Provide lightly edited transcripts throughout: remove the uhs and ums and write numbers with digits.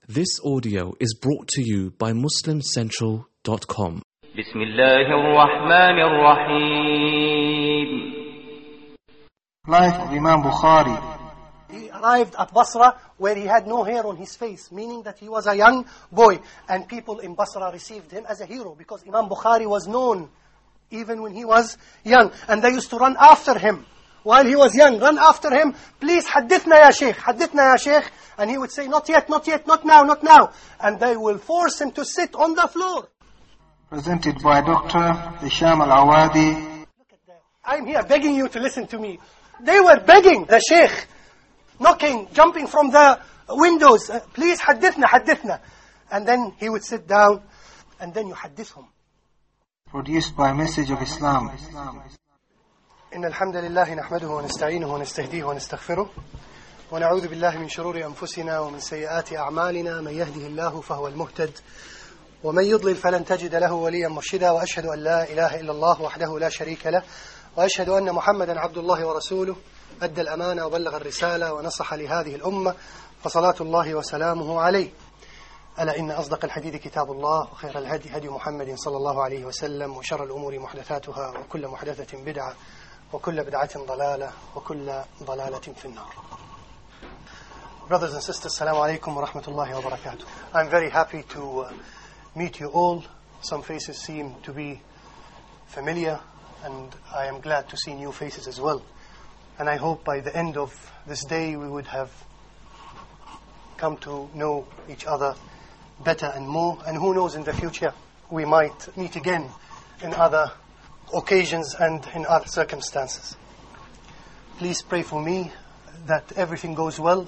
This audio is brought to you by MuslimCentral.com. بسم الله الرحمن الرحيم. Life of Imam Bukhari. He arrived at Basra where he had no hair on his face, meaning that he was a young boy. And people in Basra received him as a hero because Imam Bukhari was known even when he was young. And they used to run after him while he was young. Run after him, please, حدثنا يا شيخ, حدثنا يا شيخ. And he would say, not yet, not yet, not now, not now. And they will force him to sit on the floor. Presented by Dr. Hisham Al-Awadi. Look at that. I'm here begging you to listen to me. They were begging the sheikh, knocking, jumping from the windows. Please, حدثنا, حدثنا. And then he would sit down, and then يحدثهم. Produced by Message of Islam. إن الحمد لله نحمده ونستعينه ونستهديه ونستغفره ونعوذ بالله من شرور أنفسنا ومن سيئات أعمالنا من يهده الله فهو المهتد ومن يضلل فلن تجد له وليا مرشدا وأشهد أن لا إله إلا الله وحده لا شريك له وأشهد أن محمدا عبد الله ورسوله أدى الأمانة وبلغ الرسالة ونصح لهذه الأمة فصلاة الله وسلامه عليه. ألا إن أصدق الحديث كتاب الله وخير الهدي هدي محمد صلى الله عليه وسلم وشر الأمور محدثاتها وكل محدثة بدعة وكل بدعة ضلالة وكل ضلالة في النار. Brothers and sisters, Assalamu alaikum wa rahmatullahi wa barakatuh. I'm very happy to meet you all. Some faces seem to be familiar, and I am glad to see new faces as well. And I hope by the end of this day we would have come to know each other better and more. And who knows, in the future we might meet again in other occasions and in other circumstances. Please pray for me that everything goes well.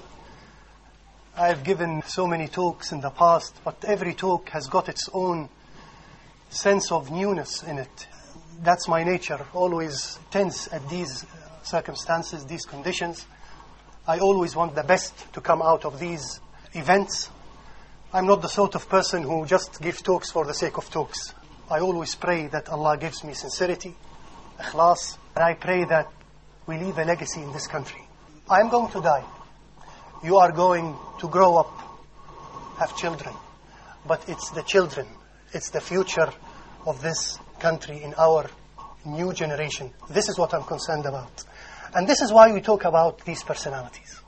I have given so many talks in the past, but every talk has got its own sense of newness in it. That's my nature, always tense at these circumstances, these conditions. I always want the best to come out of these events. I'm not the sort of person who just gives talks for the sake of talks. I always pray that Allah gives me sincerity, ikhlas, and I pray that we leave a legacy in this country. I am going to die. You are going to grow up, have children. But it's the children, it's the future of this country in our new generation. This is what I'm concerned about. And this is why we talk about these personalities.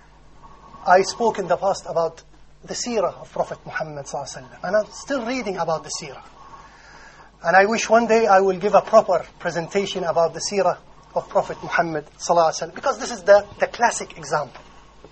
I spoke in the past about the seerah of Prophet Muhammad ﷺ, and I'm still reading about the seerah. And I wish one day I will give a proper presentation about the seerah of Prophet Muhammad ﷺ, because this is the classic example.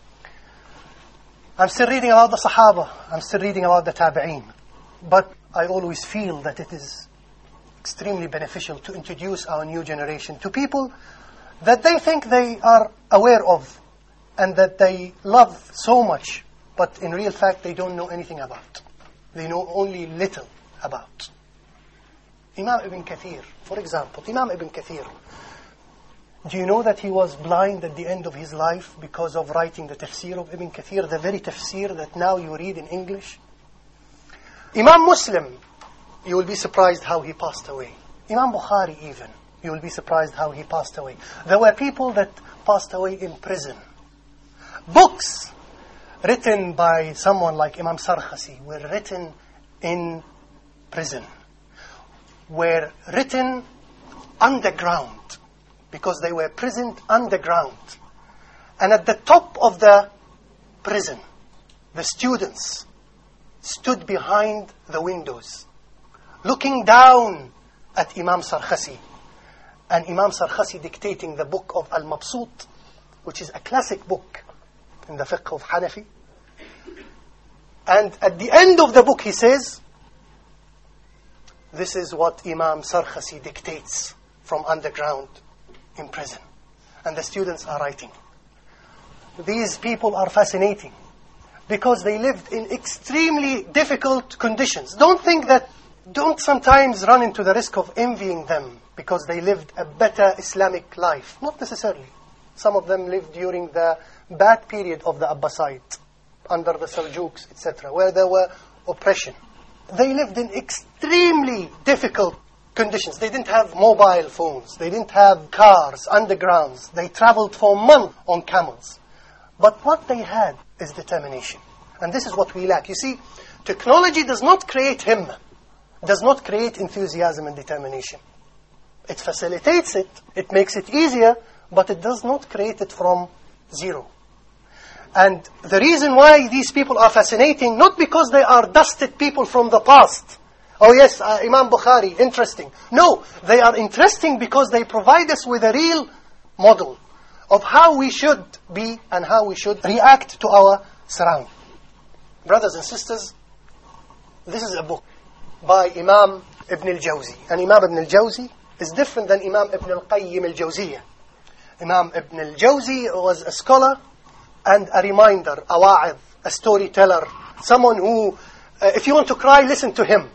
I'm still reading about the Sahaba, I'm still reading about the Tabi'een, but I always feel that it is extremely beneficial to introduce our new generation to people that they think they are aware of and that they love so much, but in real fact they don't know anything about. They know only little about. Imam Ibn Kathir, for example, Imam Ibn Kathir. Do you know that he was blind at the end of his life because of writing the tafsir of Ibn Kathir, the very tafsir that now you read in English? Imam Muslim, you will be surprised how he passed away. Imam Bukhari even, you will be surprised how he passed away. There were people that passed away in prison. Books written by someone like Imam Sarkhasi were written in prison, were written underground, because they were prisoned underground. And at the top of the prison, the students stood behind the windows, looking down at Imam Sarkhasi, and Imam Sarkhasi dictating the book of Al-Mabsut, which is a classic book in the fiqh of Hanafi. And at the end of the book he says, this is what Imam Sarkhasi dictates from underground in prison. And the students are writing. These people are fascinating because they lived in extremely difficult conditions. Don't sometimes run into the risk of envying them because they lived a better Islamic life. Not necessarily. Some of them lived during the bad period of the Abbasid, under the Seljuks, etc., where there were oppression. They lived in extremely difficult conditions. They didn't have mobile phones. They didn't have cars, undergrounds. They traveled for months on camels. But what they had is determination. And this is what we lack. You see, technology does not create himma, does not create enthusiasm and determination. It facilitates it, it makes it easier, but it does not create it from zero. And the reason why these people are fascinating, not because they are dusted people from the past. Oh yes, Imam Bukhari, interesting. No, they are interesting because they provide us with a real model of how we should be and how we should react to our surroundings. Brothers and sisters, this is a book by Imam Ibn al-Jawzi. And Imam Ibn al-Jawzi is different than Imam Ibn al-Qayyim al-Jawziyah. Imam Ibn al-Jawzi was a scholar and a reminder, a wa'id, a storyteller, someone who, if you want to cry, listen to him.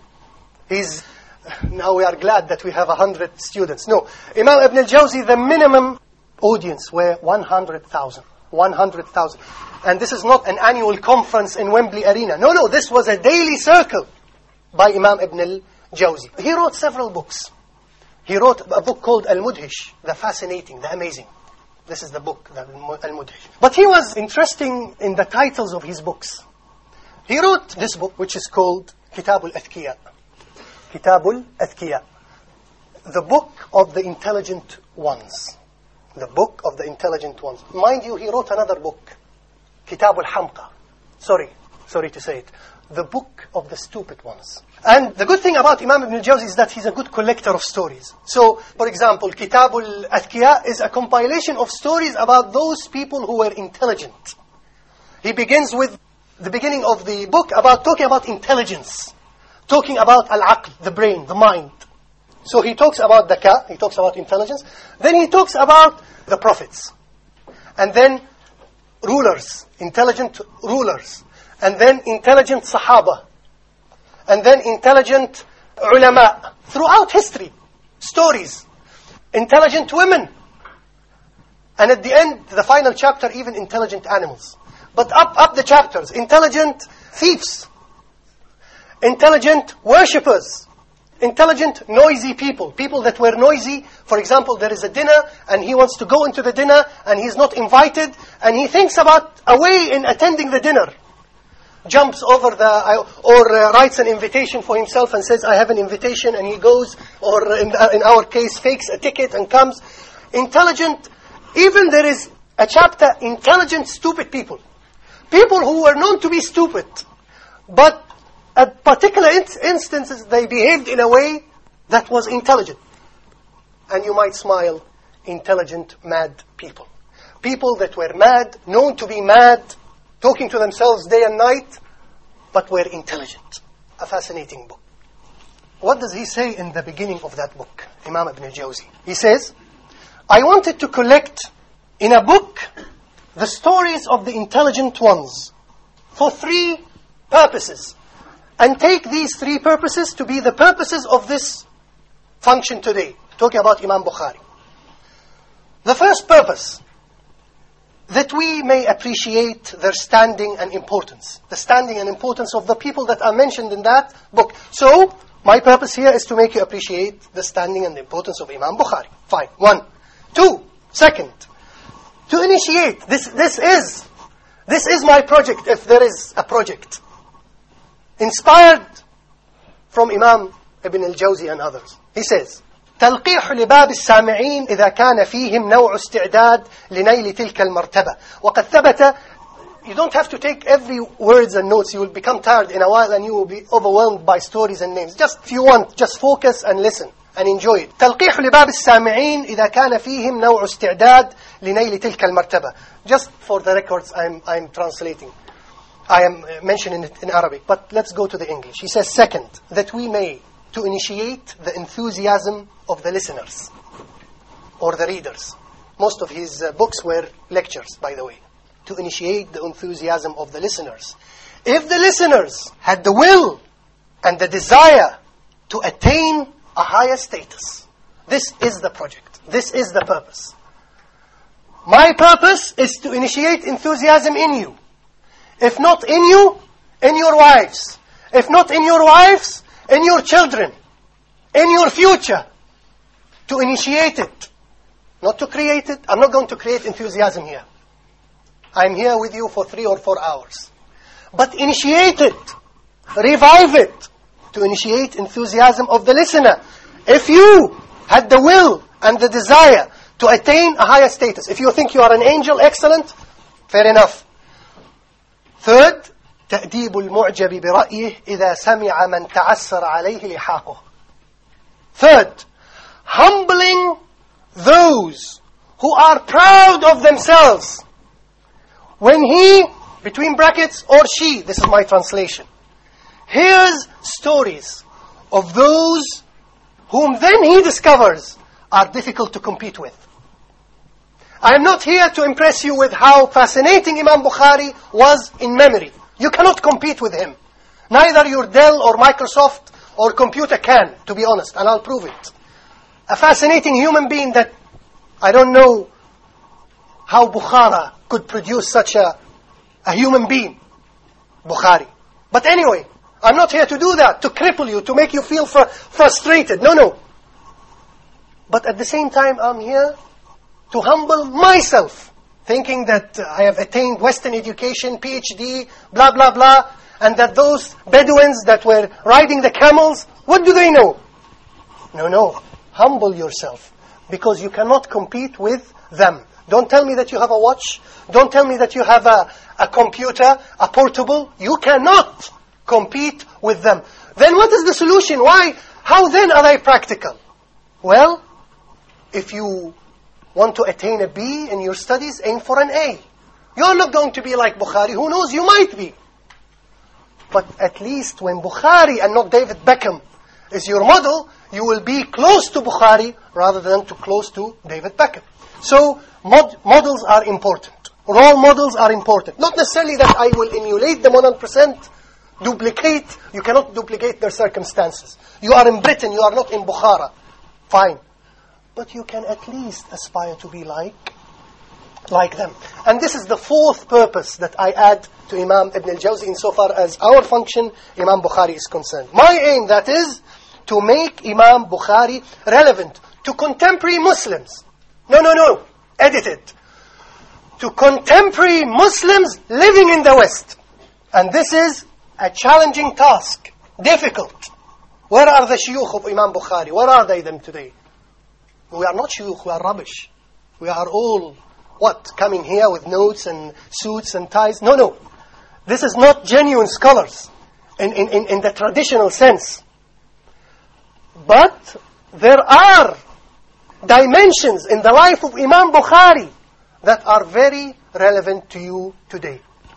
Now we are glad that we have 100 students. No, Imam Ibn al-Jawzi, the minimum audience were 100,000. 100,000. And this is not an annual conference in Wembley Arena. No, this was a daily circle by Imam Ibn al-Jawzi. He wrote several books. He wrote a book called Al-Mudhish, the fascinating, the amazing. This is the book, Al-Mudhish. But he was interesting in the titles of his books. He wrote this book, which is called Kitab al-Athkiya. Kitab al-Athkiya. The book of the intelligent ones. The book of the intelligent ones. Mind you, he wrote another book, Kitab al-Hamqa. Sorry to say it. The book of the stupid ones. And the good thing about Imam Ibn al-Jawzi is that he's a good collector of stories. So, for example, Kitab al-Athkiya is a compilation of stories about those people who were intelligent. He begins with the beginning of the book talking about intelligence. Talking about al-aql, the brain, the mind. So he talks about dhaka, he talks about intelligence. Then he talks about the prophets. And then rulers, intelligent rulers. And then intelligent sahaba. And then intelligent ulama. Throughout history, stories. Intelligent women. And at the end, the final chapter, even intelligent animals. But up the chapters, intelligent thieves. Intelligent worshippers. Intelligent, noisy people. People that were noisy. For example, there is a dinner and he wants to go into the dinner and he's not invited. And he thinks about a way in attending the dinner. Jumps over or writes an invitation for himself and says, I have an invitation, and he goes, or in our case, fakes a ticket and comes. Intelligent, even there is a chapter, intelligent, stupid people. People who were known to be stupid. But at particular instances, they behaved in a way that was intelligent. And you might smile, intelligent, mad people. People that were mad, known to be mad, talking to themselves day and night, but were intelligent. A fascinating book. What does he say in the beginning of that book, Imam Ibn al-Jawzi? He says, I wanted to collect in a book the stories of the intelligent ones for 3 purposes. And take these 3 purposes to be the purposes of this function today. Talking about Imam Bukhari. The first purpose, that we may appreciate their standing and importance. The standing and importance of the people that are mentioned in that book. So, my purpose here is to make you appreciate the standing and the importance of Imam Bukhari. Fine. 1. 2. Second, to initiate. This is my project, if there is a project. Inspired from Imam Ibn al-Jawzi and others. He says, تلقيح لباب السامعين إذا كان فيهم نوع استعداد لنيل تلك المرتبة. وقد ثبت, you don't have to take every words and notes. You will become tired in a while and you will be overwhelmed by stories and names. Just if you want, just focus and listen and enjoy it. تلقيح لباب السامعين إذا كان فيهم نوع استعداد لنيل تلك المرتبة. Just for the records, I'm translating. I am mentioning it in Arabic, but let's go to the English. He says, second, that we may, to initiate the enthusiasm of the listeners or the readers. Most of his books were lectures, by the way. To initiate the enthusiasm of the listeners. If the listeners had the will and the desire to attain a higher status, this is the project. This is the purpose. My purpose is to initiate enthusiasm in you. If not in you, in your wives. If not in your wives, in your children. In your future. To initiate it. Not to create it. I'm not going to create enthusiasm here. I'm here with you for 3 or 4 hours. but initiate it. Revive it. To initiate enthusiasm of the listener. If you had the will and the desire to attain a higher status, if you think you are an angel, excellent, fair enough. Third, تأديب المعجب برأيه إذا سمع من تعسر عليه لحاقه. Third, humbling those who are proud of themselves when he, between brackets, or she, this is my translation, hears stories of those whom then he discovers are difficult to compete with. I am not here to impress you with how fascinating Imam Bukhari was in memory. You cannot compete with him. Neither your Dell or Microsoft or computer can, to be honest, and I'll prove it. A fascinating human being that I don't know how Bukhara could produce such a human being, Bukhari. But anyway, I'm not here to do that, to cripple you, to make you feel frustrated. No. But at the same time, I'm here to humble myself, thinking that I have attained Western education, PhD, blah, blah, blah, and that those Bedouins that were riding the camels, what do they know? No. Humble yourself, because you cannot compete with them. Don't tell me that you have a watch. Don't tell me that you have a computer, a portable. You cannot compete with them. Then what is the solution? Why? How then are they practical? Well, if you want to attain a B in your studies, aim for an A. You're not going to be like Bukhari. Who knows? You might be. But at least when Bukhari and not David Beckham is your model, you will be close to Bukhari rather than too close to David Beckham. So models are important. Role models are important. Not necessarily that I will emulate them 100%, duplicate. You cannot duplicate their circumstances. You are in Britain, you are not in Bukhara. Fine. But you can at least aspire to be like them. And this is the fourth purpose that I add to Imam Ibn al-Jawzi insofar as our function, Imam Bukhari, is concerned. My aim, that is, to make Imam Bukhari relevant to contemporary Muslims. No. Edit it. To contemporary Muslims living in the West. And this is a challenging task. Difficult. Where are the shuyukh of Imam Bukhari? Where are they them today? We are not shuyukh, we are rubbish. We are all, coming here with notes and suits and ties? No. This is not genuine scholars in the traditional sense. But there are dimensions in the life of Imam Bukhari that are very relevant to you today.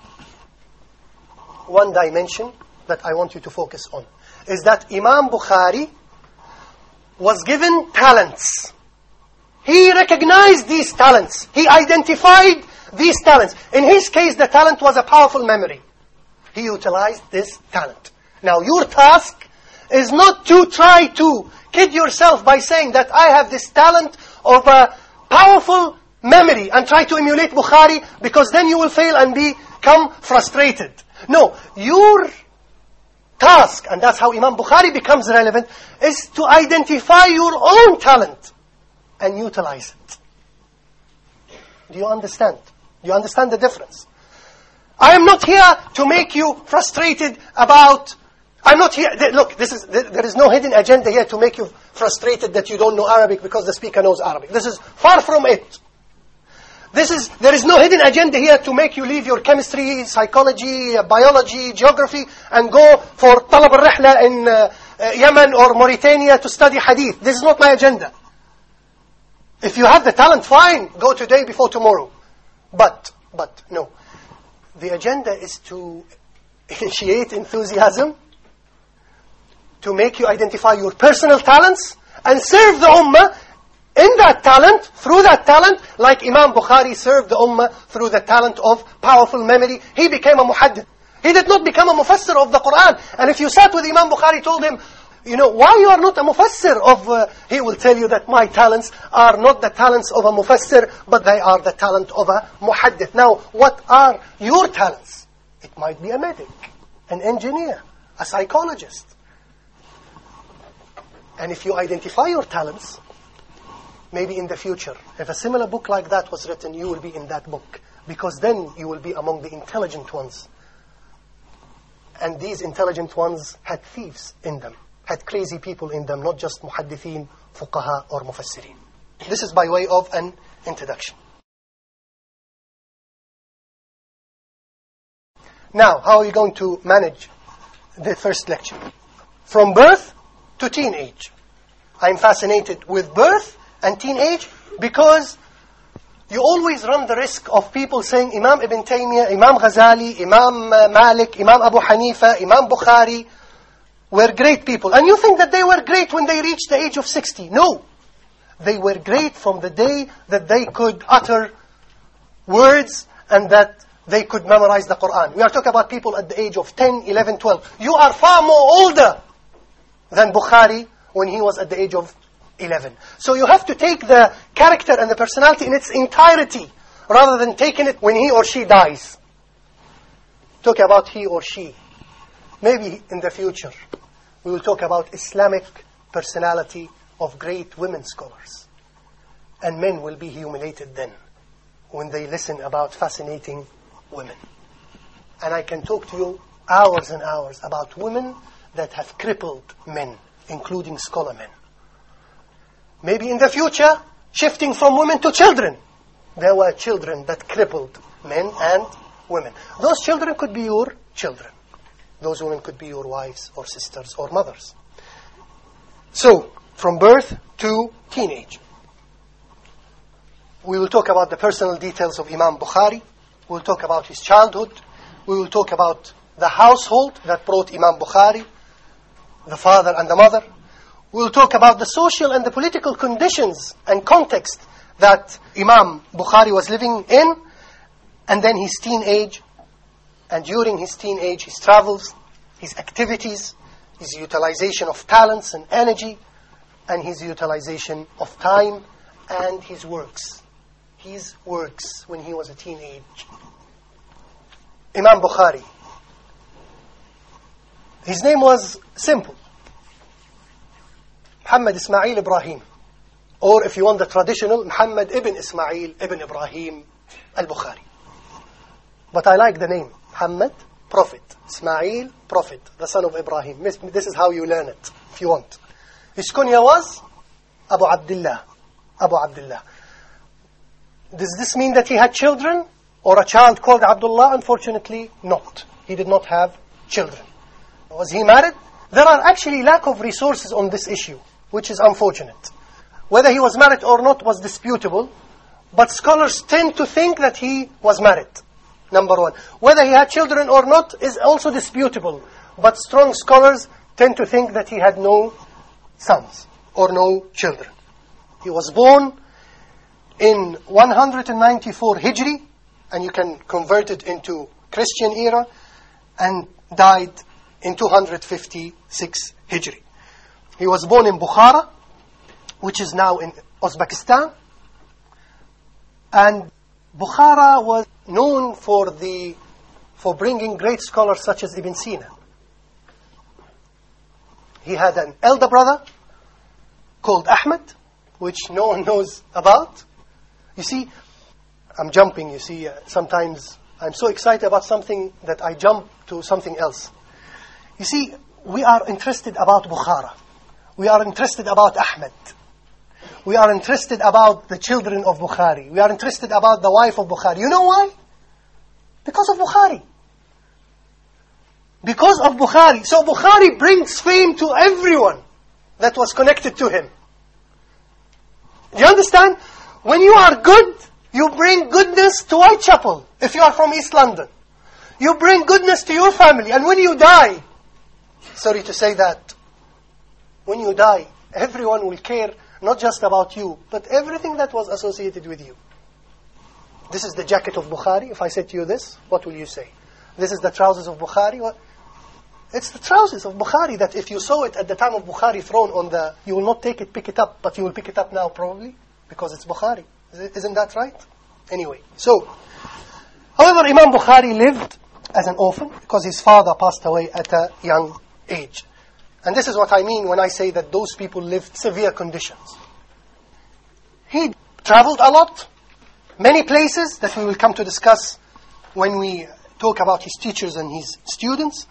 One dimension that I want you to focus on is that Imam Bukhari was given talents. He recognized these talents. He identified these talents. In his case, the talent was a powerful memory. He utilized this talent. Now, your task is not to try to kid yourself by saying that I have this talent of a powerful memory and try to emulate Bukhari, because then you will fail and become frustrated. No, your task, and that's how Imam Bukhari becomes relevant, is to identify your own talent and utilize it. Do you understand? Do you understand the difference? I am not here to make you frustrated about... I'm not here... Look, there is no hidden agenda here to make you frustrated that you don't know Arabic because the speaker knows Arabic. This is far from it. There is no hidden agenda here to make you leave your chemistry, psychology, biology, geography, and go for Talab al-Rihla in Yemen or Mauritania to study hadith. This is not my agenda. If you have the talent, fine, go today before tomorrow. But no. The agenda is to initiate enthusiasm, to make you identify your personal talents, and serve the ummah in that talent, through that talent, like Imam Bukhari served the ummah through the talent of powerful memory. He became a muhaddith. He did not become a mufassir of the Quran. And if you sat with Imam Bukhari, told him, why you are not a mufassir of... he will tell you that my talents are not the talents of a mufassir, but they are the talent of a muhaddith. Now, what are your talents? It might be a medic, an engineer, a psychologist. And if you identify your talents, maybe in the future, if a similar book like that was written, you will be in that book. Because then you will be among the intelligent ones. And these intelligent ones had thieves in them, had crazy people in them, not just muhaddithin, fuqaha or mufassirin. This is by way of an introduction. Now, how are you going to manage the first lecture? From birth to teenage. I'm fascinated with birth and teenage because you always run the risk of people saying Imam Ibn Taymiyyah, Imam Ghazali, Imam Malik, Imam Abu Hanifa, Imam Bukhari were great people. And you think that they were great when they reached the age of 60. No. They were great from the day that they could utter words and that they could memorize the Quran. We are talking about people at the age of 10, 11, 12. You are far more older than Bukhari when he was at the age of 11. So you have to take the character and the personality in its entirety, rather than taking it when he or she dies. Talk about he or she. Maybe in the future, we will talk about Islamic personality of great women scholars. And men will be humiliated then, when they listen about fascinating women. And I can talk to you hours and hours about women that have crippled men, including scholar men. Maybe in the future, shifting from women to children. There were children that crippled men and women. Those children could be your children. Those women could be your wives or sisters or mothers. So, from birth to teenage. We will talk about the personal details of Imam Bukhari. We will talk about his childhood. We will talk about the household that brought Imam Bukhari, the father and the mother. We will talk about the social and the political conditions and context that Imam Bukhari was living in, and then his teenage, and during his teenage, his travels, his activities, his utilization of talents and energy, and his utilization of time, and his works. His works when he was a teenage. Imam Bukhari. His name was simple. Muhammad Ismail Ibrahim. Or if you want the traditional, Muhammad ibn Ismail ibn Ibrahim al-Bukhari. But I like the name. Muhammad, Prophet. Ismail, Prophet, the son of Ibrahim. This is how you learn it, if you want. His kunya was Abu Abdullah. Abu Abdullah. Does this mean that he had children? Or a child called Abdullah? Unfortunately, not. He did not have children. Was he married? There are actually lack of resources on this issue, which is unfortunate. Whether he was married or not was disputable, but scholars tend to think that he was married. Number one. Whether he had children or not is also disputable, but strong scholars tend to think that he had no sons or no children. He was born in 194 Hijri, and you can convert it into Christian era, and died in 256 Hijri. He was born in Bukhara, which is now in Uzbekistan. And Bukhara was known for bringing great scholars such as Ibn Sina. He had an elder brother called Ahmed, which no one knows about. You see, I'm jumping, you see, sometimes I'm so excited about something that I jump to something else. You see, we are interested about Bukhara. We are interested about Ahmed. We are interested about the children of Bukhari. We are interested about the wife of Bukhari. You know why? Because of Bukhari. Because of Bukhari. So Bukhari brings fame to everyone that was connected to him. Do you understand? When you are good, you bring goodness to Whitechapel, if you are from East London. You bring goodness to your family. And when you die, sorry to say that, when you die, everyone will care not just about you, but everything that was associated with you. This is the jacket of Bukhari. If I said to you this, what will you say? This is the trousers of Bukhari. What? It's the trousers of Bukhari that if you saw it at the time of Bukhari thrown on the... You will not take it, pick it up, but you will pick it up now probably, because it's Bukhari. Isn't that right? Anyway, so... However, Imam Bukhari lived as an orphan because his father passed away at a young age. And this is what I mean when I say that those people lived severe conditions. He traveled a lot, many places that we will come to discuss when we talk about his teachers and his students.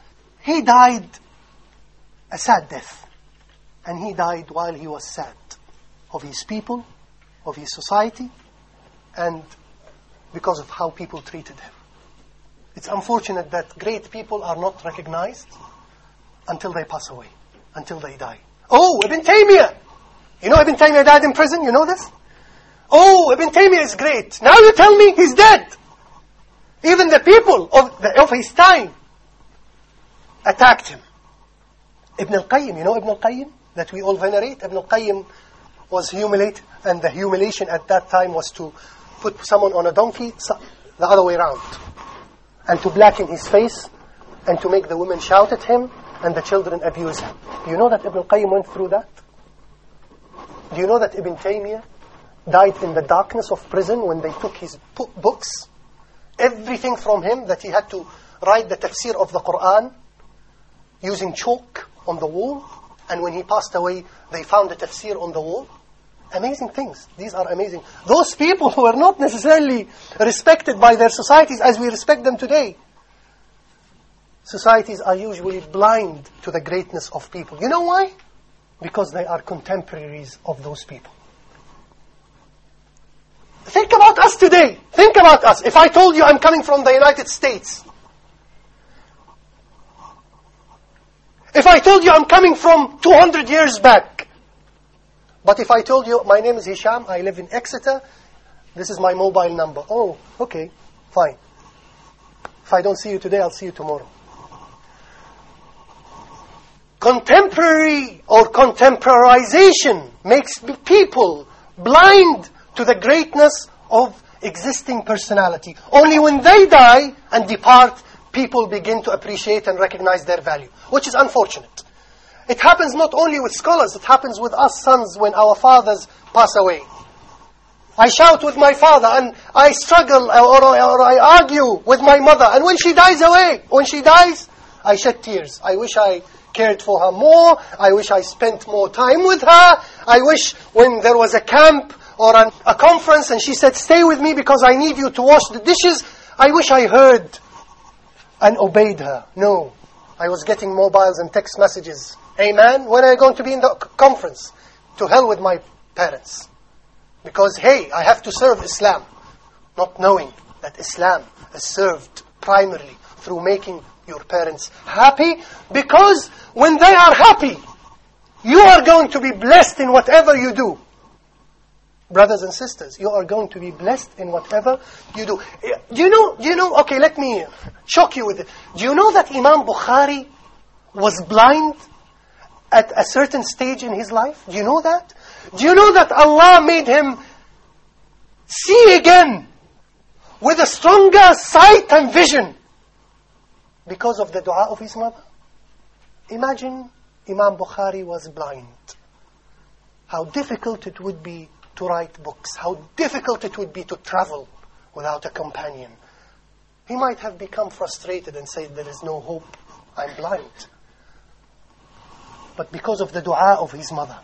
He died a sad death. And he died while he was sad of his people, of his society, and because of how people treated him. It's unfortunate that great people are not recognized until they pass away, until they die. Oh, Ibn Taymiyyah! You know Ibn Taymiyyah died in prison? You know this? Oh, Ibn Taymiyyah is great. Now you tell me he's dead. Even the people of his time attacked him. Ibn al-Qayyim, you know Ibn al-Qayyim? That we all venerate. Ibn al-Qayyim was humiliated, and the humiliation at that time was to put someone on a donkey, the other way around, and to blacken his face, and to make the women shout at him, and the children abuse him. Do you know that Ibn al-Qayyim went through that? Do you know that Ibn Taymiyyah died in the darkness of prison when they took his books? Everything from him, that he had to write the tafsir of the Quran using chalk on the wall. And when he passed away, they found the tafsir on the wall. Amazing things. These are amazing. Those people who are not necessarily respected by their societies as we respect them today. Societies are usually blind to the greatness of people. You know why? Because they are contemporaries of those people. Think about us today. Think about us. If I told you I'm coming from the United States, if I told you I'm coming from 200 years back, but if I told you my name is Hisham, I live in Exeter, this is my mobile number. Oh, okay, fine. If I don't see you today, I'll see you tomorrow. Contemporary or contemporization makes people blind to the greatness of existing personality. Only when they die and depart, people begin to appreciate and recognize their value, which is unfortunate. It happens not only with scholars, it happens with us sons when our fathers pass away. I shout with my father and I struggle or I argue with my mother, and when she dies, I shed tears. I wish I cared for her more. I wish I spent more time with her. I wish when there was a camp or a conference and she said, stay with me because I need you to wash the dishes, I wish I heard and obeyed her. No. I was getting mobiles and text messages. Hey man, when are you going to be in the conference? To hell with my parents. Because, hey, I have to serve Islam. Not knowing that Islam is served primarily through making your parents happy. Because when they are happy, you are going to be blessed in whatever you do. Brothers and sisters, you are going to be blessed in whatever you do. Do you know, okay, let me shock you with it. Do you know that Imam Bukhari was blind at a certain stage in his life? Do you know that? Do you know that Allah made him see again with a stronger sight and vision because of the dua of his mother? Imagine Imam Bukhari was blind. How difficult it would be to write books. How difficult it would be to travel without a companion. He might have become frustrated and said, there is no hope. I'm blind. But because of the dua of his mother,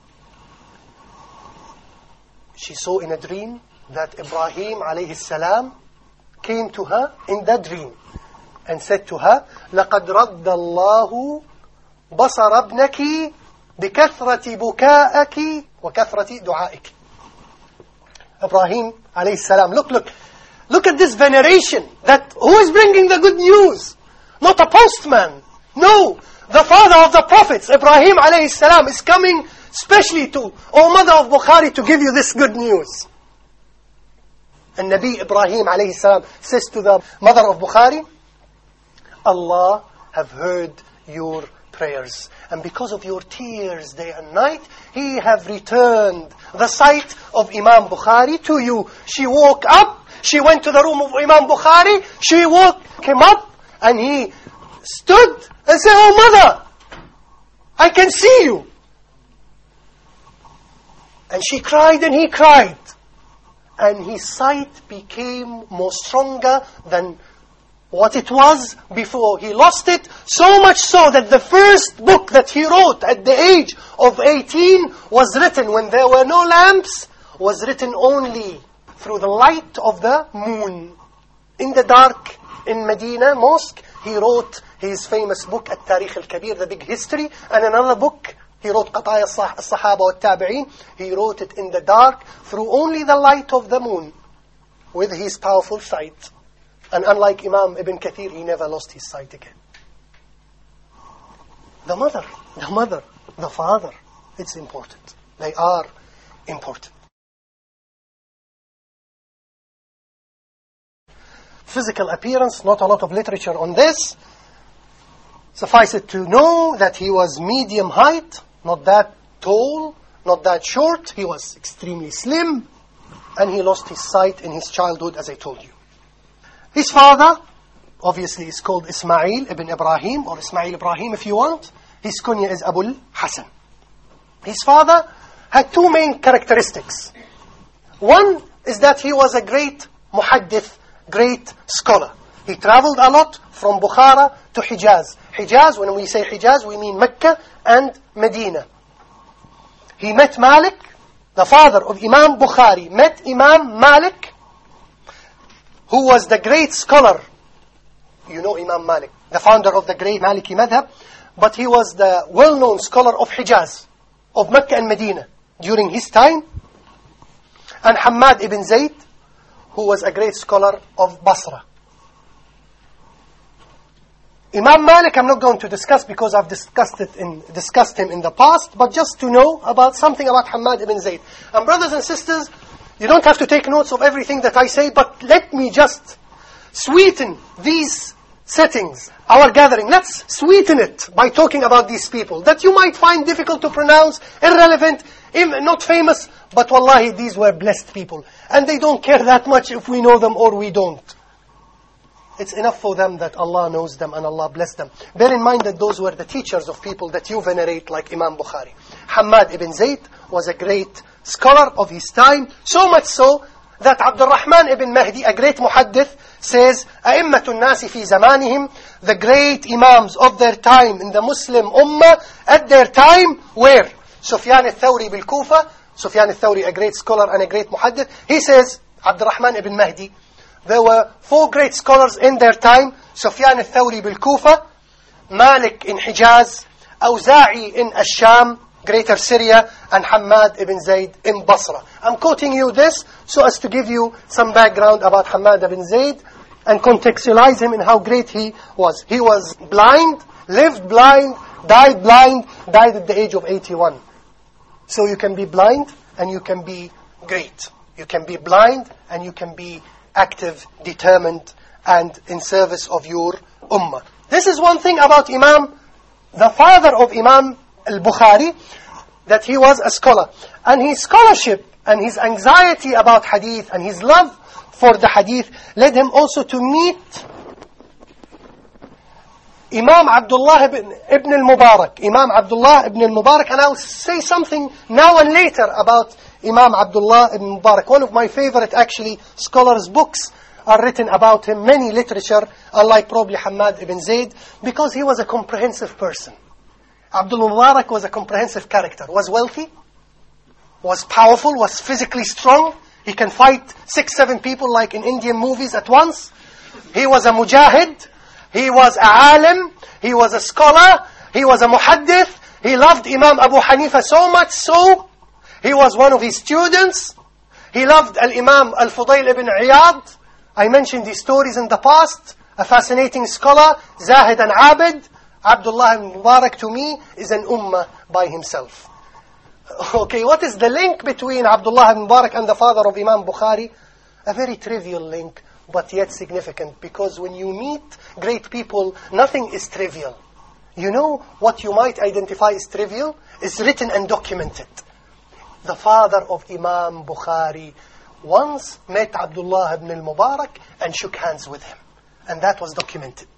she saw in a dream that Ibrahim alayhi salam came to her in that dream and said to her, لَقَدْ رَدَّ اللَّهُ بَصَرَ ابْنَكِ بِكَثْرَةِ بُكَاءَكِ وَكَثْرَةِ دُعَائِكِ. Ibrahim alayhi salam, look at this veneration. That who is bringing the good news? Not a postman. No, the father of the prophets, Ibrahim alayhi salam, is coming specially to, O mother of Bukhari, to give you this good news. And Nabi Ibrahim alayhi salam says to the mother of Bukhari, Allah have heard your prayers, and because of your tears day and night, He have returned the sight of Imam Bukhari to you. She woke up, she went to the room of Imam Bukhari, she woke him up, and he stood and said, oh mother, I can see you. And she cried and he cried. And his sight became more stronger than what it was before he lost it. So much so that the first book that he wrote at the age of 18 was written when there were no lamps, was written only through the light of the moon. In the dark, in Medina Mosque, he wrote his famous book, At-Tarikh Al-Kabir, the big history, and another book, he wrote Qataya Al-Sahaba Wal-Tabi'in. He wrote it in the dark, through only the light of the moon, with his powerful sight. And unlike Imam Ibn Kathir, he never lost his sight again. The mother, the father, it's important. They are important. Physical appearance, not a lot of literature on this. Suffice it to know that he was medium height, not that tall, not that short. He was extremely slim, and he lost his sight in his childhood, as I told you. His father, obviously, is called Ismail ibn Ibrahim, or Ismail Ibrahim if you want. His kunya is Abul Hasan. His father had two main characteristics. One is that he was a great muhaddith, great scholar. He traveled a lot from Bukhara to Hijaz. Hijaz, when we say Hijaz, we mean Mecca and Medina. He met Malik, the father of Imam Bukhari, met Imam Malik, who was the great scholar. You know Imam Malik, the founder of the great Maliki Madhab, but he was the well-known scholar of Hijaz, of Mecca and Medina during his time. And Hammad ibn Zayd, who was a great scholar of Basra. Imam Malik, I'm not going to discuss because I've discussed him in the past, but just to know about something about Hammad ibn Zayd. And brothers and sisters, you don't have to take notes of everything that I say, but let me just sweeten these settings, our gathering. Let's sweeten it by talking about these people that you might find difficult to pronounce, irrelevant, not famous, but wallahi, these were blessed people. And they don't care that much if we know them or we don't. It's enough for them that Allah knows them and Allah bless them. Bear in mind that those were the teachers of people that you venerate, like Imam Bukhari. Hammad ibn Zayd was a great scholar of his time, so much so that Abdul Rahman ibn Mahdi, a great muhaddith, says, أَئِمَّةُ النَّاسِ فِي زَمَانِهِمْ, the great imams of their time in the Muslim ummah, at their time, where? Sufyan al-Thawri bil-Kufa, Sufyan al-Thawri, a great scholar and a great muhaddith, he says, Abdul Rahman ibn Mahdi, there were 4 great scholars in their time, Sufyan al-Thawri bil-Kufa, Malik in Hijaz, Awza'i in Ash-Sham, Greater Syria, and Hammad ibn Zayd in Basra. I'm quoting you this so as to give you some background about Hammad ibn Zayd and contextualize him in how great he was. He was blind, lived blind, died at the age of 81. So you can be blind and you can be great. You can be blind and you can be active, determined, and in service of your ummah. This is one thing about Imam, the father of Imam al-Bukhari, that he was a scholar. And his scholarship and his anxiety about hadith and his love for the hadith led him also to meet Imam Abdullah ibn al-Mubarak. Imam Abdullah ibn al-Mubarak, and I'll say something now and later about Imam Abdullah ibn Mubarak. One of my favorite, actually, scholars' books are written about him, many literature, unlike probably Hammad ibn Zayd, because he was a comprehensive person. Abdul Mubarak was a comprehensive character, was wealthy, was powerful, was physically strong. He can fight 6-7 people like in Indian movies at once. He was a mujahid. He was a alim. He was a scholar. He was a muhaddith. He loved Imam Abu Hanifa so much so, he was one of his students. He loved Al-Imam Al-Fudayl ibn Iyad. I mentioned these stories in the past. A fascinating scholar, Zahid and Abid. Abdullah ibn Mubarak, to me, is an ummah by himself. Okay, what is the link between Abdullah ibn Mubarak and the father of Imam Bukhari? A very trivial link, but yet significant. Because when you meet great people, nothing is trivial. You know what you might identify as trivial is written and documented. The father of Imam Bukhari once met Abdullah ibn al-Mubarak and shook hands with him. And that was documented.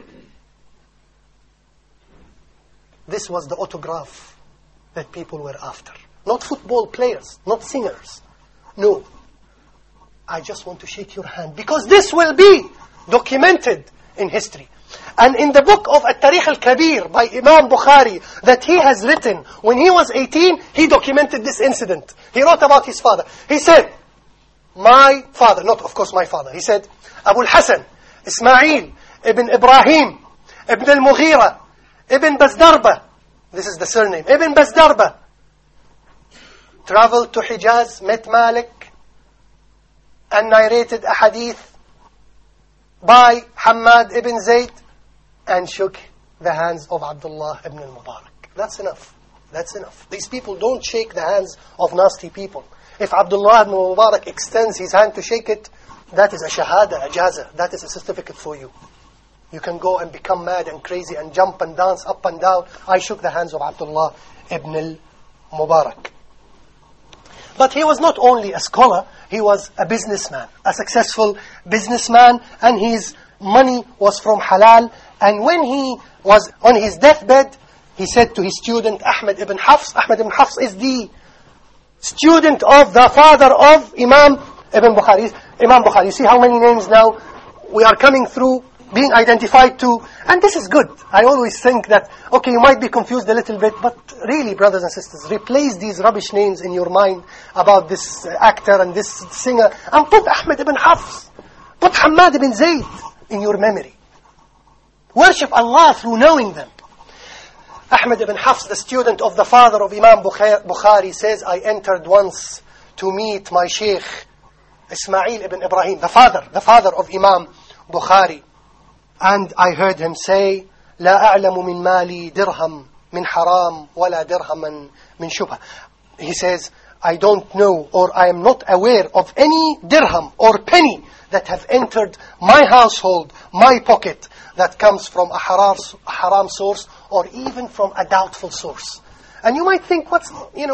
This was the autograph that people were after. Not football players, not singers. No. I just want to shake your hand because this will be documented in history. And in the book of At-Tarikh Al-Kabir by Imam Bukhari that he has written, when he was 18, he documented this incident. He wrote about his father. He said, my father, not of course my father, he said, Abu al-Hasan Ismail ibn Ibrahim ibn al-Mughira ibn Bazdarba, this is the surname, Ibn Bazdarba, traveled to Hijaz, met Malik, and narrated a hadith by Hamad ibn Zayd, and shook the hands of Abdullah ibn al-Mubarak. That's enough. That's enough. These people don't shake the hands of nasty people. If Abdullah ibn al-Mubarak extends his hand to shake it, that is a shahada, a jaza. That is a certificate for you. You can go and become mad and crazy and jump and dance up and down. I shook the hands of Abdullah ibn al-Mubarak. But he was not only a scholar, he was a businessman, a successful businessman, and his money was from halal. And when he was on his deathbed, he said to his student Ahmed ibn Hafs, Ahmed ibn Hafs is the student of the father of Imam ibn Bukhari. Imam Bukhari, you see how many names now we are coming through, being identified to, and this is good. I always think that, okay, you might be confused a little bit, but really, brothers and sisters, replace these rubbish names in your mind about this actor and this singer, and put Ahmed ibn Hafs, put Hamad ibn Zayd in your memory. Worship Allah through knowing them. Ahmed ibn Hafs, the student of the father of Imam Bukhari, says, I entered once to meet my Sheikh, Ismail ibn Ibrahim, the father of Imam Bukhari. And I heard him say, لا أعلم من مالي درهم من حرام ولا درهما من شبهة. He says, I don't know, or I am not aware of any dirham or penny that have entered my household, my pocket, that comes from a haram source, or even from a doubtful source. And you might think, what's